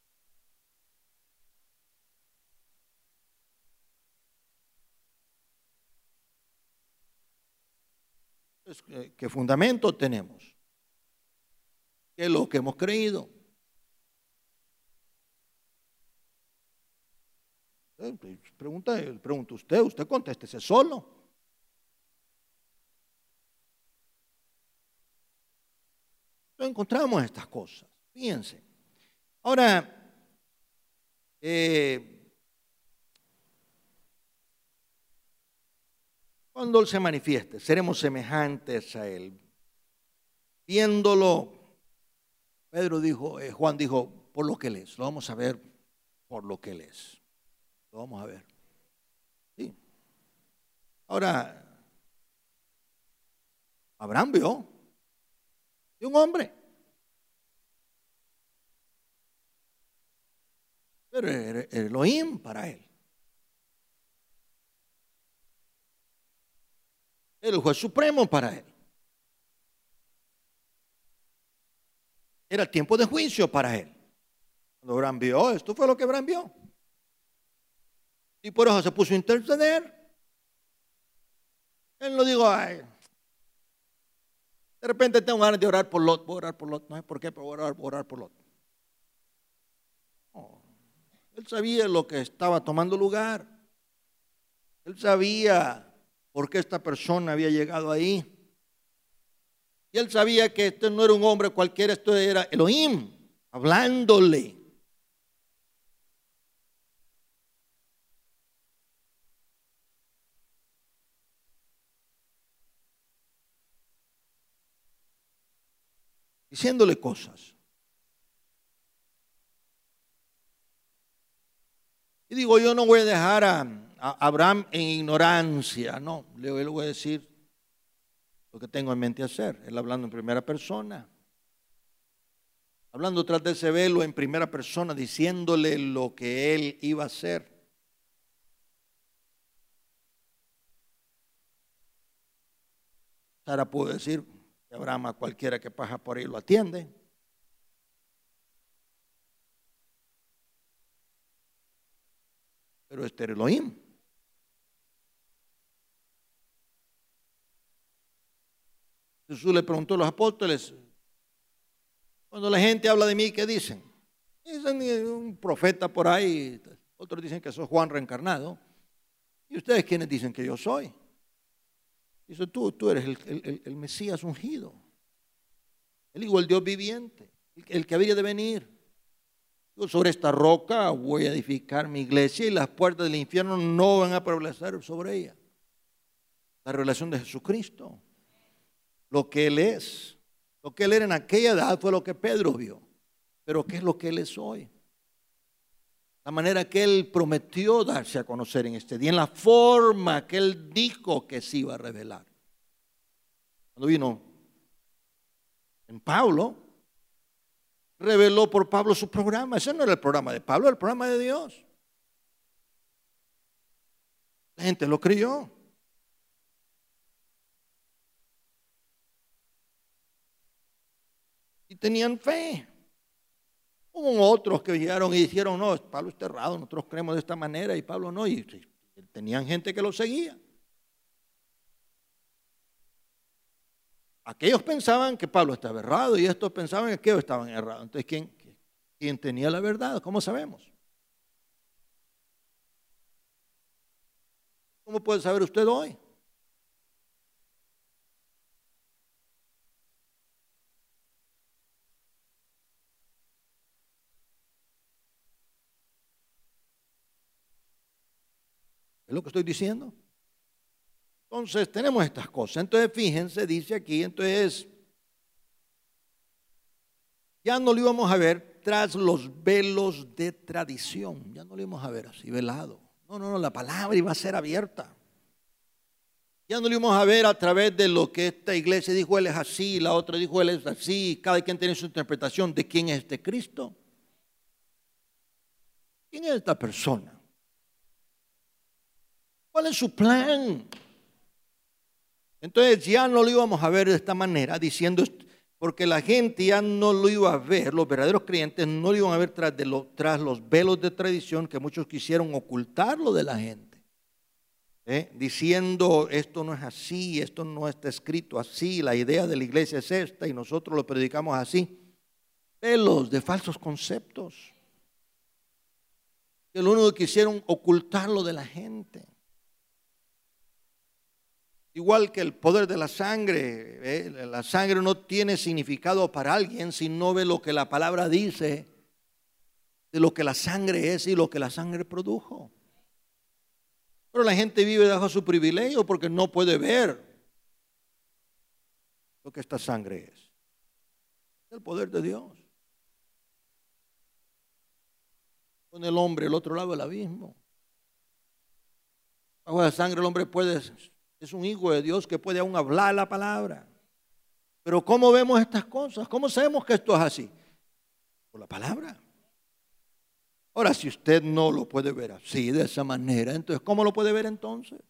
¿Qué fundamento tenemos? ¿Qué es lo que hemos creído? Pregunta, pregunta usted, usted contéstese solo. No encontramos estas cosas, fíjense. Ahora, eh, cuando Él se manifieste, seremos semejantes a Él. Viéndolo, Pedro dijo, eh, Juan dijo, por lo que Él es. Lo vamos a ver por lo que Él es. Lo vamos a ver. Sí. Ahora, Abraham vio de un hombre. pero era Elohim para él. Era el juez supremo para él. Era el tiempo de juicio para él. Cuando Abraham vio esto, fue lo que Abraham vio. Y por eso se puso a interceder. Él no dijo, ay, de repente tengo ganas de orar por Lot, voy a orar por Lot. No sé por qué, pero voy a orar, voy a orar por Lot. No. Él sabía lo que estaba tomando lugar. Él sabía por qué esta persona había llegado ahí. Y él sabía que este no era un hombre cualquiera, esto era Elohim, hablándole. Diciéndole cosas. Y digo, yo no voy a dejar a, a Abraham en ignorancia, no, le voy a decir lo que tengo en mente hacer. Él hablando en primera persona, hablando tras de ese velo en primera persona, diciéndole lo que él iba a hacer. Sara pudo decir que Abraham a cualquiera que pasa por ahí lo atiende. Pero este era Elohim. Jesús le preguntó a los apóstoles, cuando la gente habla de mí, ¿qué dicen? Dicen un profeta por ahí, otros dicen que soy Juan reencarnado. ¿Y ustedes quiénes dicen que yo soy? Dice, tú, tú eres el, el, el Mesías ungido, el Hijo del Dios viviente, el, el que había de venir. Yo sobre esta roca voy a edificar mi iglesia y las puertas del infierno no van a prevalecer sobre ella. La revelación de Jesucristo, lo que Él es, lo que Él era en aquella edad fue lo que Pedro vio, pero ¿qué es lo que Él es hoy? La manera que Él prometió darse a conocer en este día, en la forma que Él dijo que se iba a revelar. Cuando vino en Pablo, reveló por Pablo su programa. Ese no era el programa de Pablo, era el programa de Dios. La gente lo creyó. Y tenían fe. Hubo otros que llegaron y dijeron, no, Pablo está errado, nosotros creemos de esta manera y Pablo no. Y tenían gente que lo seguía. Aquellos pensaban que Pablo estaba errado y estos pensaban que aquellos estaban errados. Entonces, ¿quién, quién tenía la verdad? ¿Cómo sabemos? ¿Cómo puede saber usted hoy? ¿Es lo que estoy diciendo? Entonces tenemos estas cosas. Entonces fíjense, dice aquí, entonces ya no lo íbamos a ver tras los velos de tradición. Ya no lo íbamos a ver así velado. No, no, no, la palabra iba a ser abierta. Ya no lo íbamos a ver a través de lo que esta iglesia dijo, Él es así, la otra dijo, Él es así. Cada quien tiene su interpretación de quién es este Cristo. ¿Quién es esta persona? ¿Cuál es su plan? Entonces ya no lo íbamos a ver de esta manera, diciendo, porque la gente ya no lo iba a ver, los verdaderos creyentes no lo iban a ver tras, de lo, tras los velos de tradición que muchos quisieron ocultarlo de la gente. ¿Eh? Diciendo, esto no es así, esto no está escrito así, la idea de la iglesia es esta y nosotros lo predicamos así. Velos de falsos conceptos. Que lo único que quisieron ocultarlo de la gente. Igual que el poder de la sangre, ¿eh? La sangre no tiene significado para alguien si no ve lo que la palabra dice de lo que la sangre es y lo que la sangre produjo. Pero la gente vive bajo su privilegio porque no puede ver lo que esta sangre es. Es el poder de Dios. Con el hombre el otro lado del abismo. Bajo la sangre el hombre puede... Es un hijo de Dios que puede aún hablar la palabra. Pero ¿cómo vemos estas cosas? ¿Cómo sabemos que esto es así? Por la palabra. Ahora, si usted no lo puede ver así, de esa manera, entonces, ¿cómo lo puede ver entonces?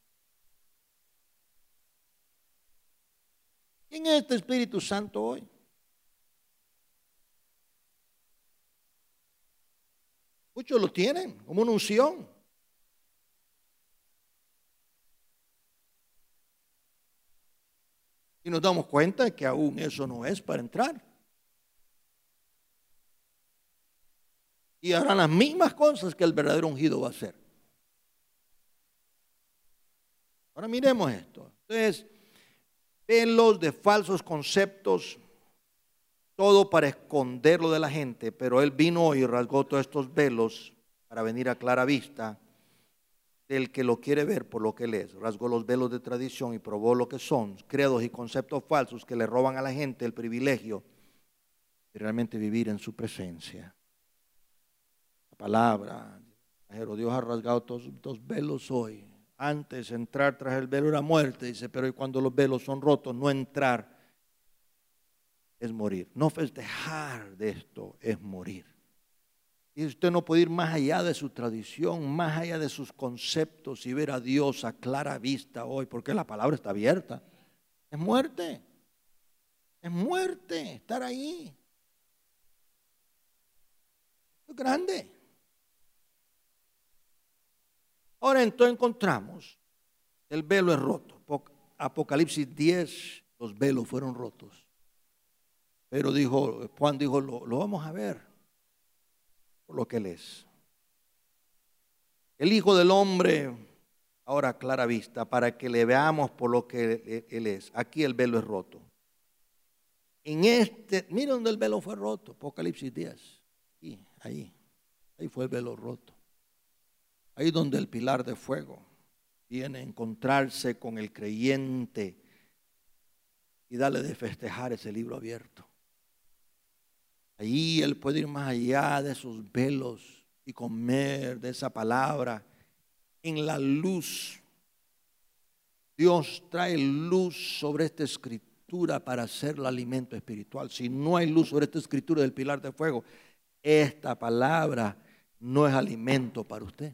¿Quién es este Espíritu Santo hoy? Muchos lo tienen como una unción. Y nos damos cuenta de que aún eso no es para entrar. Y harán las mismas cosas que el verdadero ungido va a hacer. Ahora miremos esto. Entonces, velos de falsos conceptos, todo para esconderlo de la gente, pero él vino y rasgó todos estos velos para venir a clara vista del que lo quiere ver por lo que él es. Rasgó los velos de tradición y probó lo que son credos y conceptos falsos que le roban a la gente el privilegio de realmente vivir en su presencia. La palabra, pero Dios ha rasgado todos los velos hoy. Antes entrar tras el velo era muerte, dice, pero hoy cuando los velos son rotos, no entrar es morir. No festejar de esto es morir. Y usted no puede ir más allá de su tradición, más allá de sus conceptos y ver a Dios a clara vista hoy, porque la palabra está abierta. Es muerte. Es muerte estar ahí. Es grande. Ahora entonces encontramos, el velo es roto. Apocalipsis diez, los velos fueron rotos. Pero dijo, Juan dijo, lo, lo vamos a ver por lo que él es. El Hijo del Hombre, ahora a clara vista, para que le veamos por lo que él es. Aquí el velo es roto. En este, mire donde el velo fue roto, Apocalipsis diez. Y ahí, ahí fue el velo roto. Ahí donde el pilar de fuego viene a encontrarse con el creyente y darle de festejar ese libro abierto. Ahí él puede ir más allá de sus velos y comer de esa palabra en la luz. Dios trae luz sobre esta escritura para hacer el alimento espiritual. Si no hay luz sobre esta escritura del pilar de fuego, esta palabra no es alimento para usted.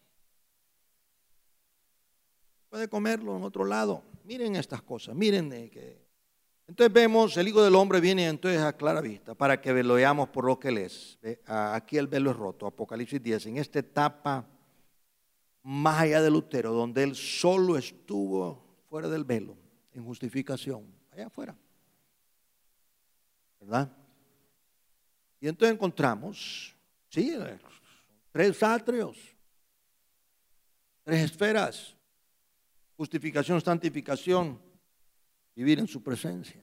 Puede comerlo en otro lado. Miren estas cosas, miren que... Entonces vemos, el Hijo del Hombre viene entonces a clara vista para que lo veamos por lo que él es. Aquí el velo es roto, Apocalipsis diez, en esta etapa más allá de Lutero, donde él solo estuvo fuera del velo, en justificación, allá afuera. ¿Verdad? Y entonces encontramos, sí, tres atrios, tres esferas, justificación, santificación, vivir en su presencia.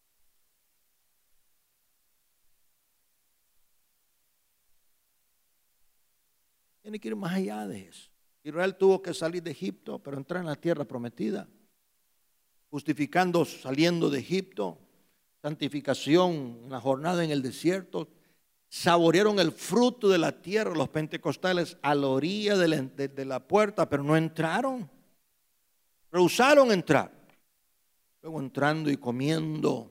Tiene que ir más allá de eso. Israel tuvo que salir de Egipto, pero entrar en la tierra prometida. Justificando, saliendo de Egipto, santificación, una jornada en el desierto. Saborearon el fruto de la tierra, los pentecostales, a la orilla de la, de, de la puerta, pero no entraron. Rehusaron entrar. Luego entrando y comiendo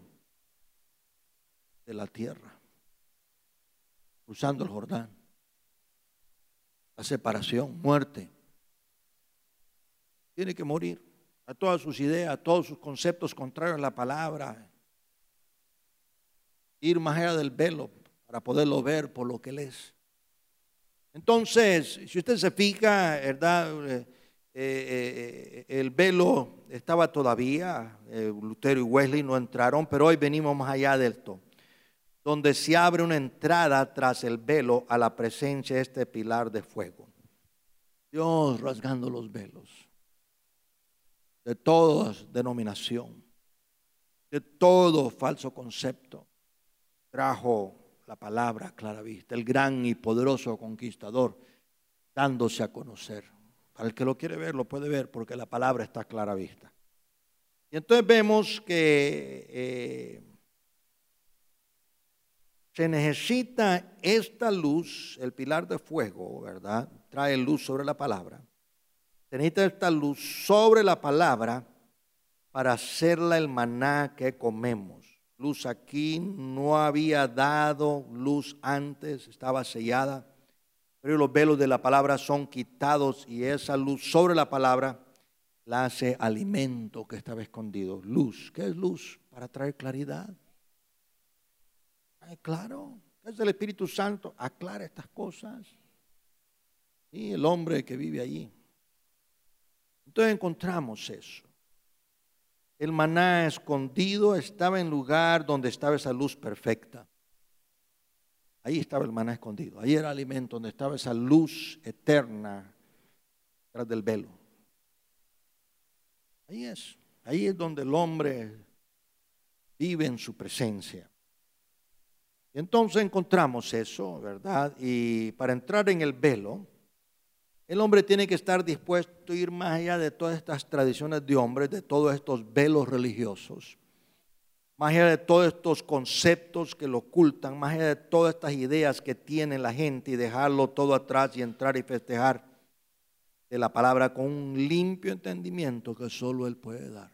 de la tierra, cruzando el Jordán. La separación, muerte. Tiene que morir a todas sus ideas, a todos sus conceptos contrarios a la palabra. Ir más allá del velo para poderlo ver por lo que él es. Entonces, si usted se fija, ¿verdad? Eh, eh, el velo estaba todavía, eh, Lutero y Wesley no entraron, pero hoy venimos más allá de esto, donde se abre una entrada tras el velo a la presencia de este pilar de fuego. Dios rasgando los velos de toda denominación, de todo falso concepto, trajo la palabra a clara vista, el gran y poderoso conquistador, dándose a conocer. Para el que lo quiere ver, lo puede ver porque la palabra está a clara vista. Y entonces vemos que eh, se necesita esta luz, el pilar de fuego, ¿verdad? Trae luz sobre la palabra. Se necesita esta luz sobre la palabra para hacerla el maná que comemos. Luz aquí no había dado luz antes, estaba sellada. pero los velos de la palabra son quitados y esa luz sobre la palabra la hace alimento que estaba escondido. Luz, ¿qué es luz? Para traer claridad. Ay, claro, ¿qué es el Espíritu Santo? Aclara estas cosas. Y el hombre que vive allí. Entonces encontramos eso. El maná escondido estaba en lugar donde estaba esa luz perfecta. Ahí estaba el maná escondido. Ahí era el alimento, donde estaba esa luz eterna tras del velo. Ahí es. Ahí es donde el hombre vive en su presencia. Y entonces encontramos eso, ¿verdad? Y para entrar en el velo, el hombre tiene que estar dispuesto a ir más allá de todas estas tradiciones de hombres, de todos estos velos religiosos, más allá de todos estos conceptos que lo ocultan, más allá de todas estas ideas que tiene la gente y dejarlo todo atrás y entrar y festejar de la palabra con un limpio entendimiento que solo Él puede dar.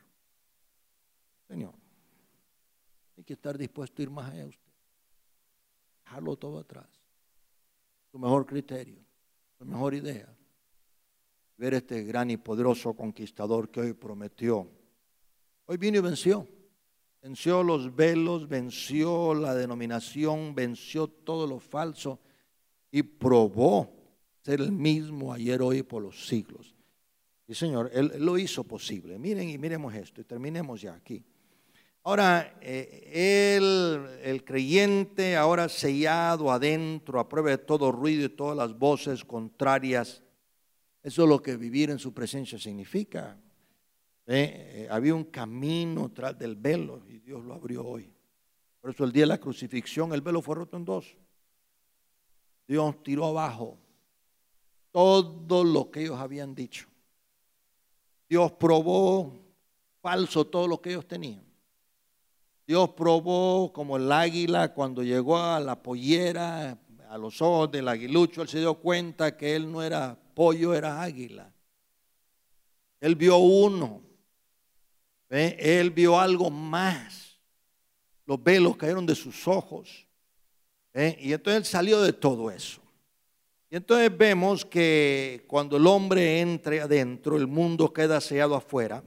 Señor, hay que estar dispuesto a ir más allá de usted, dejarlo todo atrás, su mejor criterio, su mejor idea. Ver este gran y poderoso conquistador que hoy prometió. Hoy vino y venció. Venció los velos, venció la denominación, venció todo lo falso y probó ser el mismo ayer, hoy y por los siglos. Y Señor, Él, Él lo hizo posible. Miren y miremos esto y terminemos ya aquí. Ahora, eh, él, el creyente, ahora sellado adentro, a prueba de todo ruido y todas las voces contrarias. Eso es lo que vivir en su presencia significa. ¿Eh? Eh, había un camino tras del velo y Dios lo abrió hoy. Por eso el día de la crucifixión el velo fue roto en dos. Dios tiró abajo todo lo que ellos habían dicho. Dios probó falso todo lo que ellos tenían. Dios probó como el águila cuando llegó a la pollera, a los ojos del aguilucho, él se dio cuenta que él no era pollo, era águila. Él vio uno. ¿Eh? Él vio algo más. Los velos cayeron de sus ojos. ¿Eh? Y entonces él salió de todo eso. Y entonces vemos que cuando el hombre entre adentro, el mundo queda sellado afuera.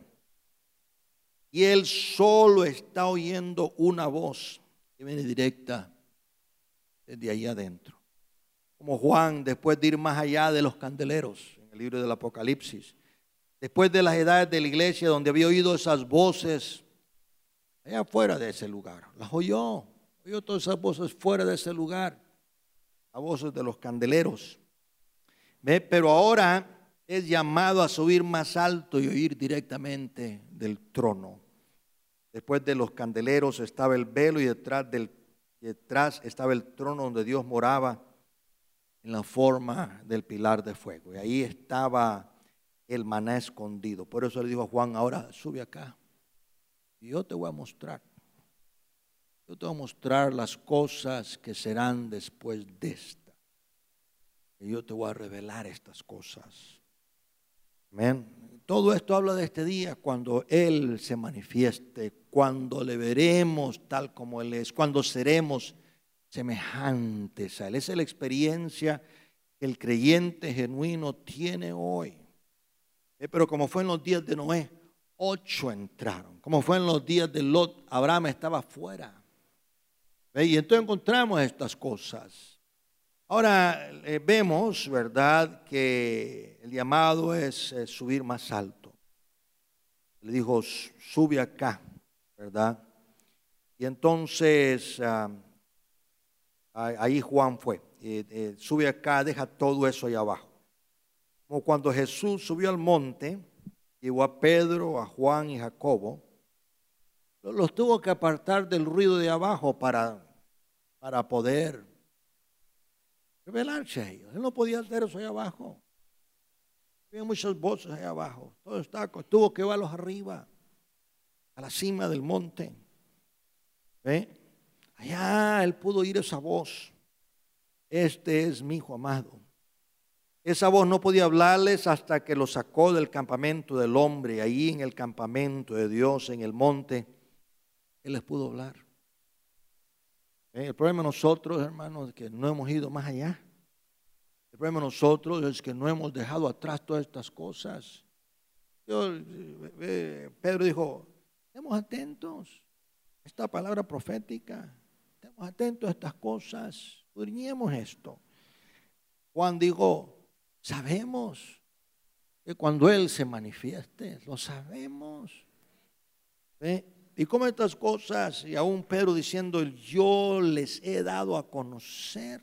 Y él solo está oyendo una voz que viene directa desde ahí adentro. Como Juan, después de ir más allá de los candeleros, en el libro del Apocalipsis, después de las edades de la iglesia, donde había oído esas voces, allá afuera de ese lugar, las oyó, oyó todas esas voces fuera de ese lugar, las voces de los candeleros. ¿Ve? Pero ahora es llamado a subir más alto y oír directamente del trono. Después de los candeleros estaba el velo y detrás, del, detrás estaba el trono donde Dios moraba en la forma del pilar de fuego. Y ahí estaba el maná escondido. Por eso le dijo a Juan, ahora sube acá y yo te voy a mostrar. Yo te voy a mostrar las cosas que serán después de esta. Y yo te voy a revelar estas cosas. Amén. Todo esto habla de este día cuando Él se manifieste, cuando le veremos tal como Él es, cuando seremos semejantes a Él. Esa es la experiencia que el creyente genuino tiene hoy. Eh, pero como fue en los días de Noé, ocho entraron. Como fue en los días de Lot, Abraham estaba fuera. ¿Eh? Y entonces encontramos estas cosas. Ahora eh, vemos, ¿verdad?, que el llamado es eh, subir más alto. Le dijo, sube acá, ¿verdad? Y entonces uh, ahí Juan fue, eh, eh, sube acá, deja todo eso ahí abajo. Como cuando Jesús subió al monte, llevó a Pedro, a Juan y Jacobo, los tuvo que apartar del ruido de abajo para, para poder revelarse a ellos. Él no podía hacer eso allá abajo. Había muchas voces allá abajo. Todo estaba, tuvo que llevarlos arriba, a la cima del monte. ¿Ve? Allá él pudo oír esa voz. Este es mi hijo amado. Esa voz no podía hablarles hasta que lo sacó del campamento del hombre. Ahí en el campamento de Dios, en el monte, él les pudo hablar. El problema de nosotros, hermanos, es que no hemos ido más allá. El problema de nosotros es que no hemos dejado atrás todas estas cosas. Yo, eh, Pedro dijo, estemos atentos a esta palabra profética, estemos atentos a estas cosas, escudriñemos esto. Juan dijo, sabemos que cuando Él se manifieste, lo sabemos. ¿Ve? Y como estas cosas, y aún Pedro diciendo, yo les he dado a conocer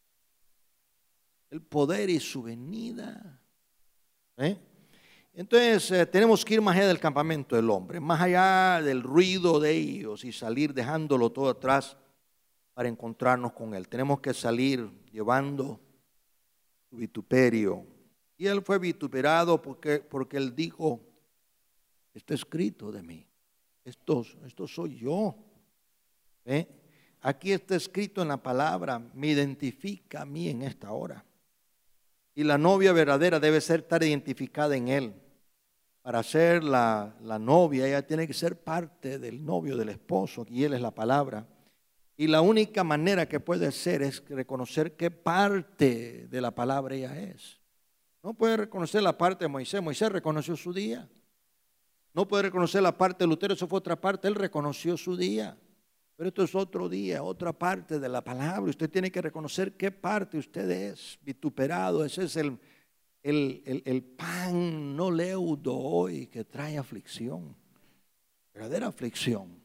el poder y su venida. ¿Eh? Entonces eh, tenemos que ir más allá del campamento del hombre, más allá del ruido de ellos y salir dejándolo todo atrás para encontrarnos con Él. Tenemos que salir llevando su vituperio. Y Él fue vituperado porque, porque Él dijo, está escrito de mí, esto, esto soy yo. ¿Eh? Aquí está escrito en la palabra, me identifica a mí en esta hora. Y la novia verdadera debe ser estar identificada en Él. Para ser la, la novia, ella tiene que ser parte del novio, del esposo, y Él es la palabra. Y la única manera que puede ser es reconocer qué parte de la palabra ella es. No puede reconocer la parte de Moisés. Moisés reconoció su día. No puede reconocer la parte de Lutero, eso fue otra parte. Él reconoció su día. Pero esto es otro día, otra parte de la palabra. Usted tiene que reconocer qué parte usted es. Vituperado, ese es el, el, el, el pan no leudo hoy que trae aflicción. Verdadera aflicción.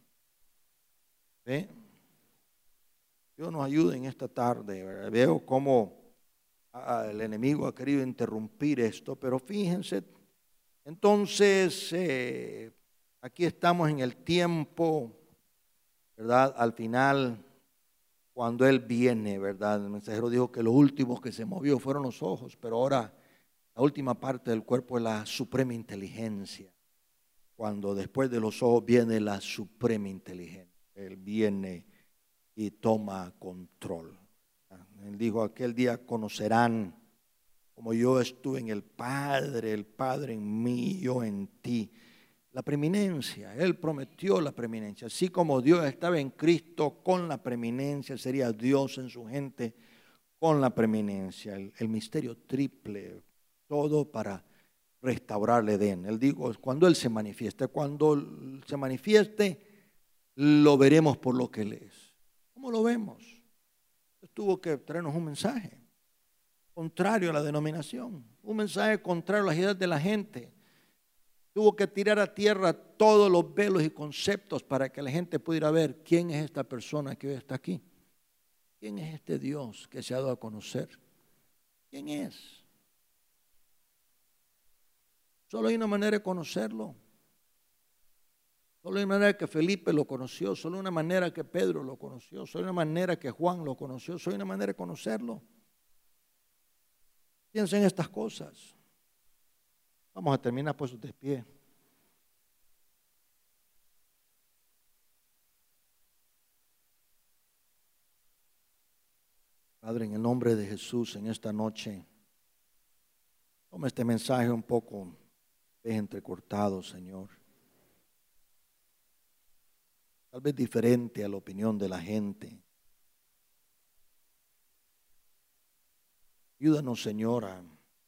¿Ve? Dios nos ayude en esta tarde. ¿Verdad? Veo cómo ah, el enemigo ha querido interrumpir esto, pero fíjense. Entonces, eh, aquí estamos en el tiempo, ¿verdad? Al final, cuando Él viene, ¿verdad? El mensajero dijo que los últimos que se movió fueron los ojos, pero ahora la última parte del cuerpo es la suprema inteligencia. Cuando después de los ojos viene la suprema inteligencia. Él viene y toma control. Él dijo, aquel día conocerán como yo estuve en el Padre, el Padre en mí, yo en ti. La preeminencia, Él prometió la preeminencia. Así como Dios estaba en Cristo con la preeminencia, sería Dios en su gente con la preeminencia. El, el misterio triple, todo para restaurar el Edén. Él dijo, cuando Él se manifieste, cuando se manifieste, lo veremos por lo que Él es. ¿Cómo lo vemos? Él tuvo que traernos un mensaje contrario a la denominación, un mensaje contrario a las ideas de la gente. Tuvo que tirar a tierra todos los velos y conceptos para que la gente pudiera ver quién es esta persona que hoy está aquí. ¿Quién es este Dios que se ha dado a conocer? ¿Quién es? Solo hay una manera de conocerlo. Solo hay una manera que Felipe lo conoció. Solo hay una manera que Pedro lo conoció. Solo hay una manera que Juan lo conoció. Solo hay una manera de conocerlo. Piensen en estas cosas. Vamos a terminar puestos de pie. Padre, en el nombre de Jesús, en esta noche, toma este mensaje un poco entrecortado, Señor. Tal vez diferente a la opinión de la gente. Ayúdanos, Señor, a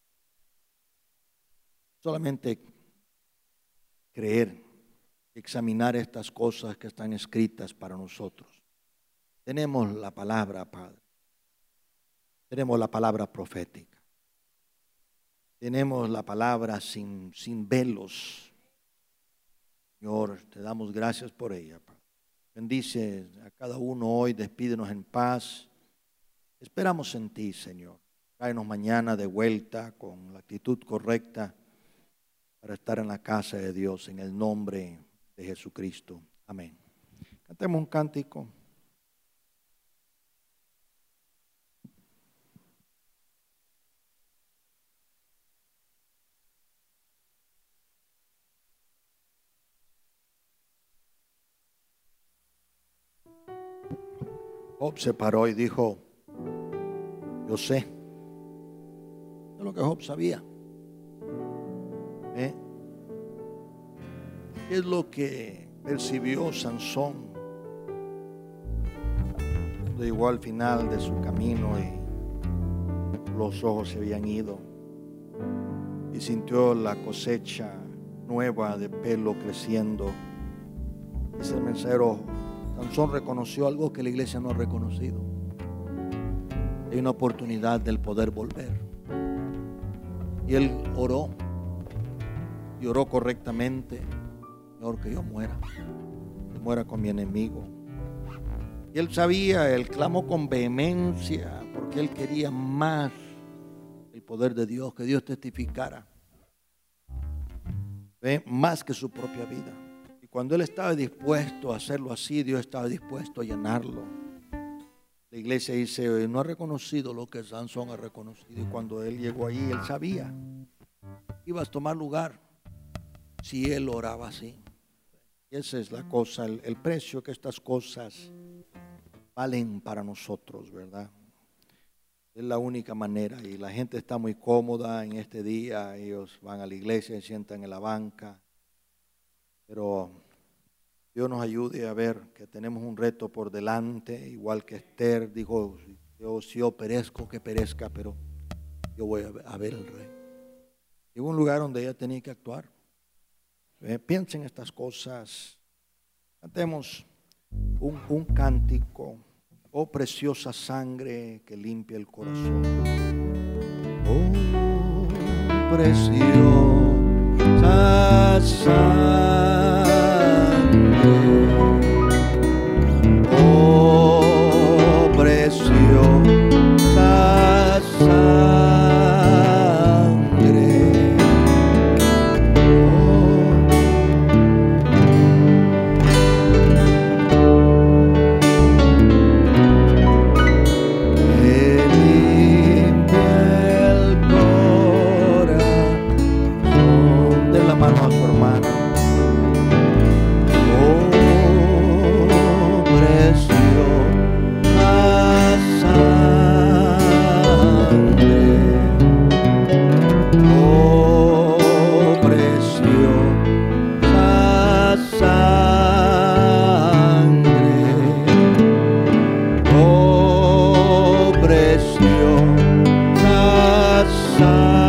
solamente creer, examinar estas cosas que están escritas para nosotros. Tenemos la palabra, Padre. Tenemos la palabra profética. Tenemos la palabra sin, sin velos. Señor, te damos gracias por ella, Padre. Bendice a cada uno hoy, despídenos en paz. Esperamos en ti, Señor. Tráenos mañana de vuelta con la actitud correcta para estar en la casa de Dios, en el nombre de Jesucristo. Amén. Cantemos un cántico. Job se paró y dijo, yo sé. Es lo que Job sabía. ¿Eh? ¿Qué es lo que percibió Sansón cuando llegó al final de su camino y los ojos se habían ido y sintió la cosecha nueva de pelo creciendo. Dice el mensajero, Sansón reconoció algo que la iglesia no ha reconocido. Hay una oportunidad del poder volver. Y él oró, y oró correctamente. Señor, que yo muera, que muera con mi enemigo. Y él sabía, él clamó con vehemencia, porque él quería más el poder de Dios, que Dios testificara, ¿ve? Más que su propia vida. Y cuando él estaba dispuesto a hacerlo así, Dios estaba dispuesto a llenarlo. La iglesia dice, no ha reconocido lo que Sansón ha reconocido. Y cuando él llegó allí, él sabía, ibas a tomar lugar si él oraba así. Y esa es la cosa, el, el precio que estas cosas valen para nosotros, ¿verdad? Es la única manera. Y la gente está muy cómoda en este día. Ellos van a la iglesia y se sientan en la banca. Pero Dios nos ayude a ver que tenemos un reto por delante. Igual que Esther dijo, yo, si yo perezco, que perezca, pero yo voy a ver al rey. Llegó un lugar donde ella tenía que actuar. Eh, piensen en estas cosas. Cantemos un, un cántico. Oh, preciosa sangre que limpia el corazón. Oh, preciosa sangre. Oh, preciosa sangre. Sangre, oh preciosa sangre.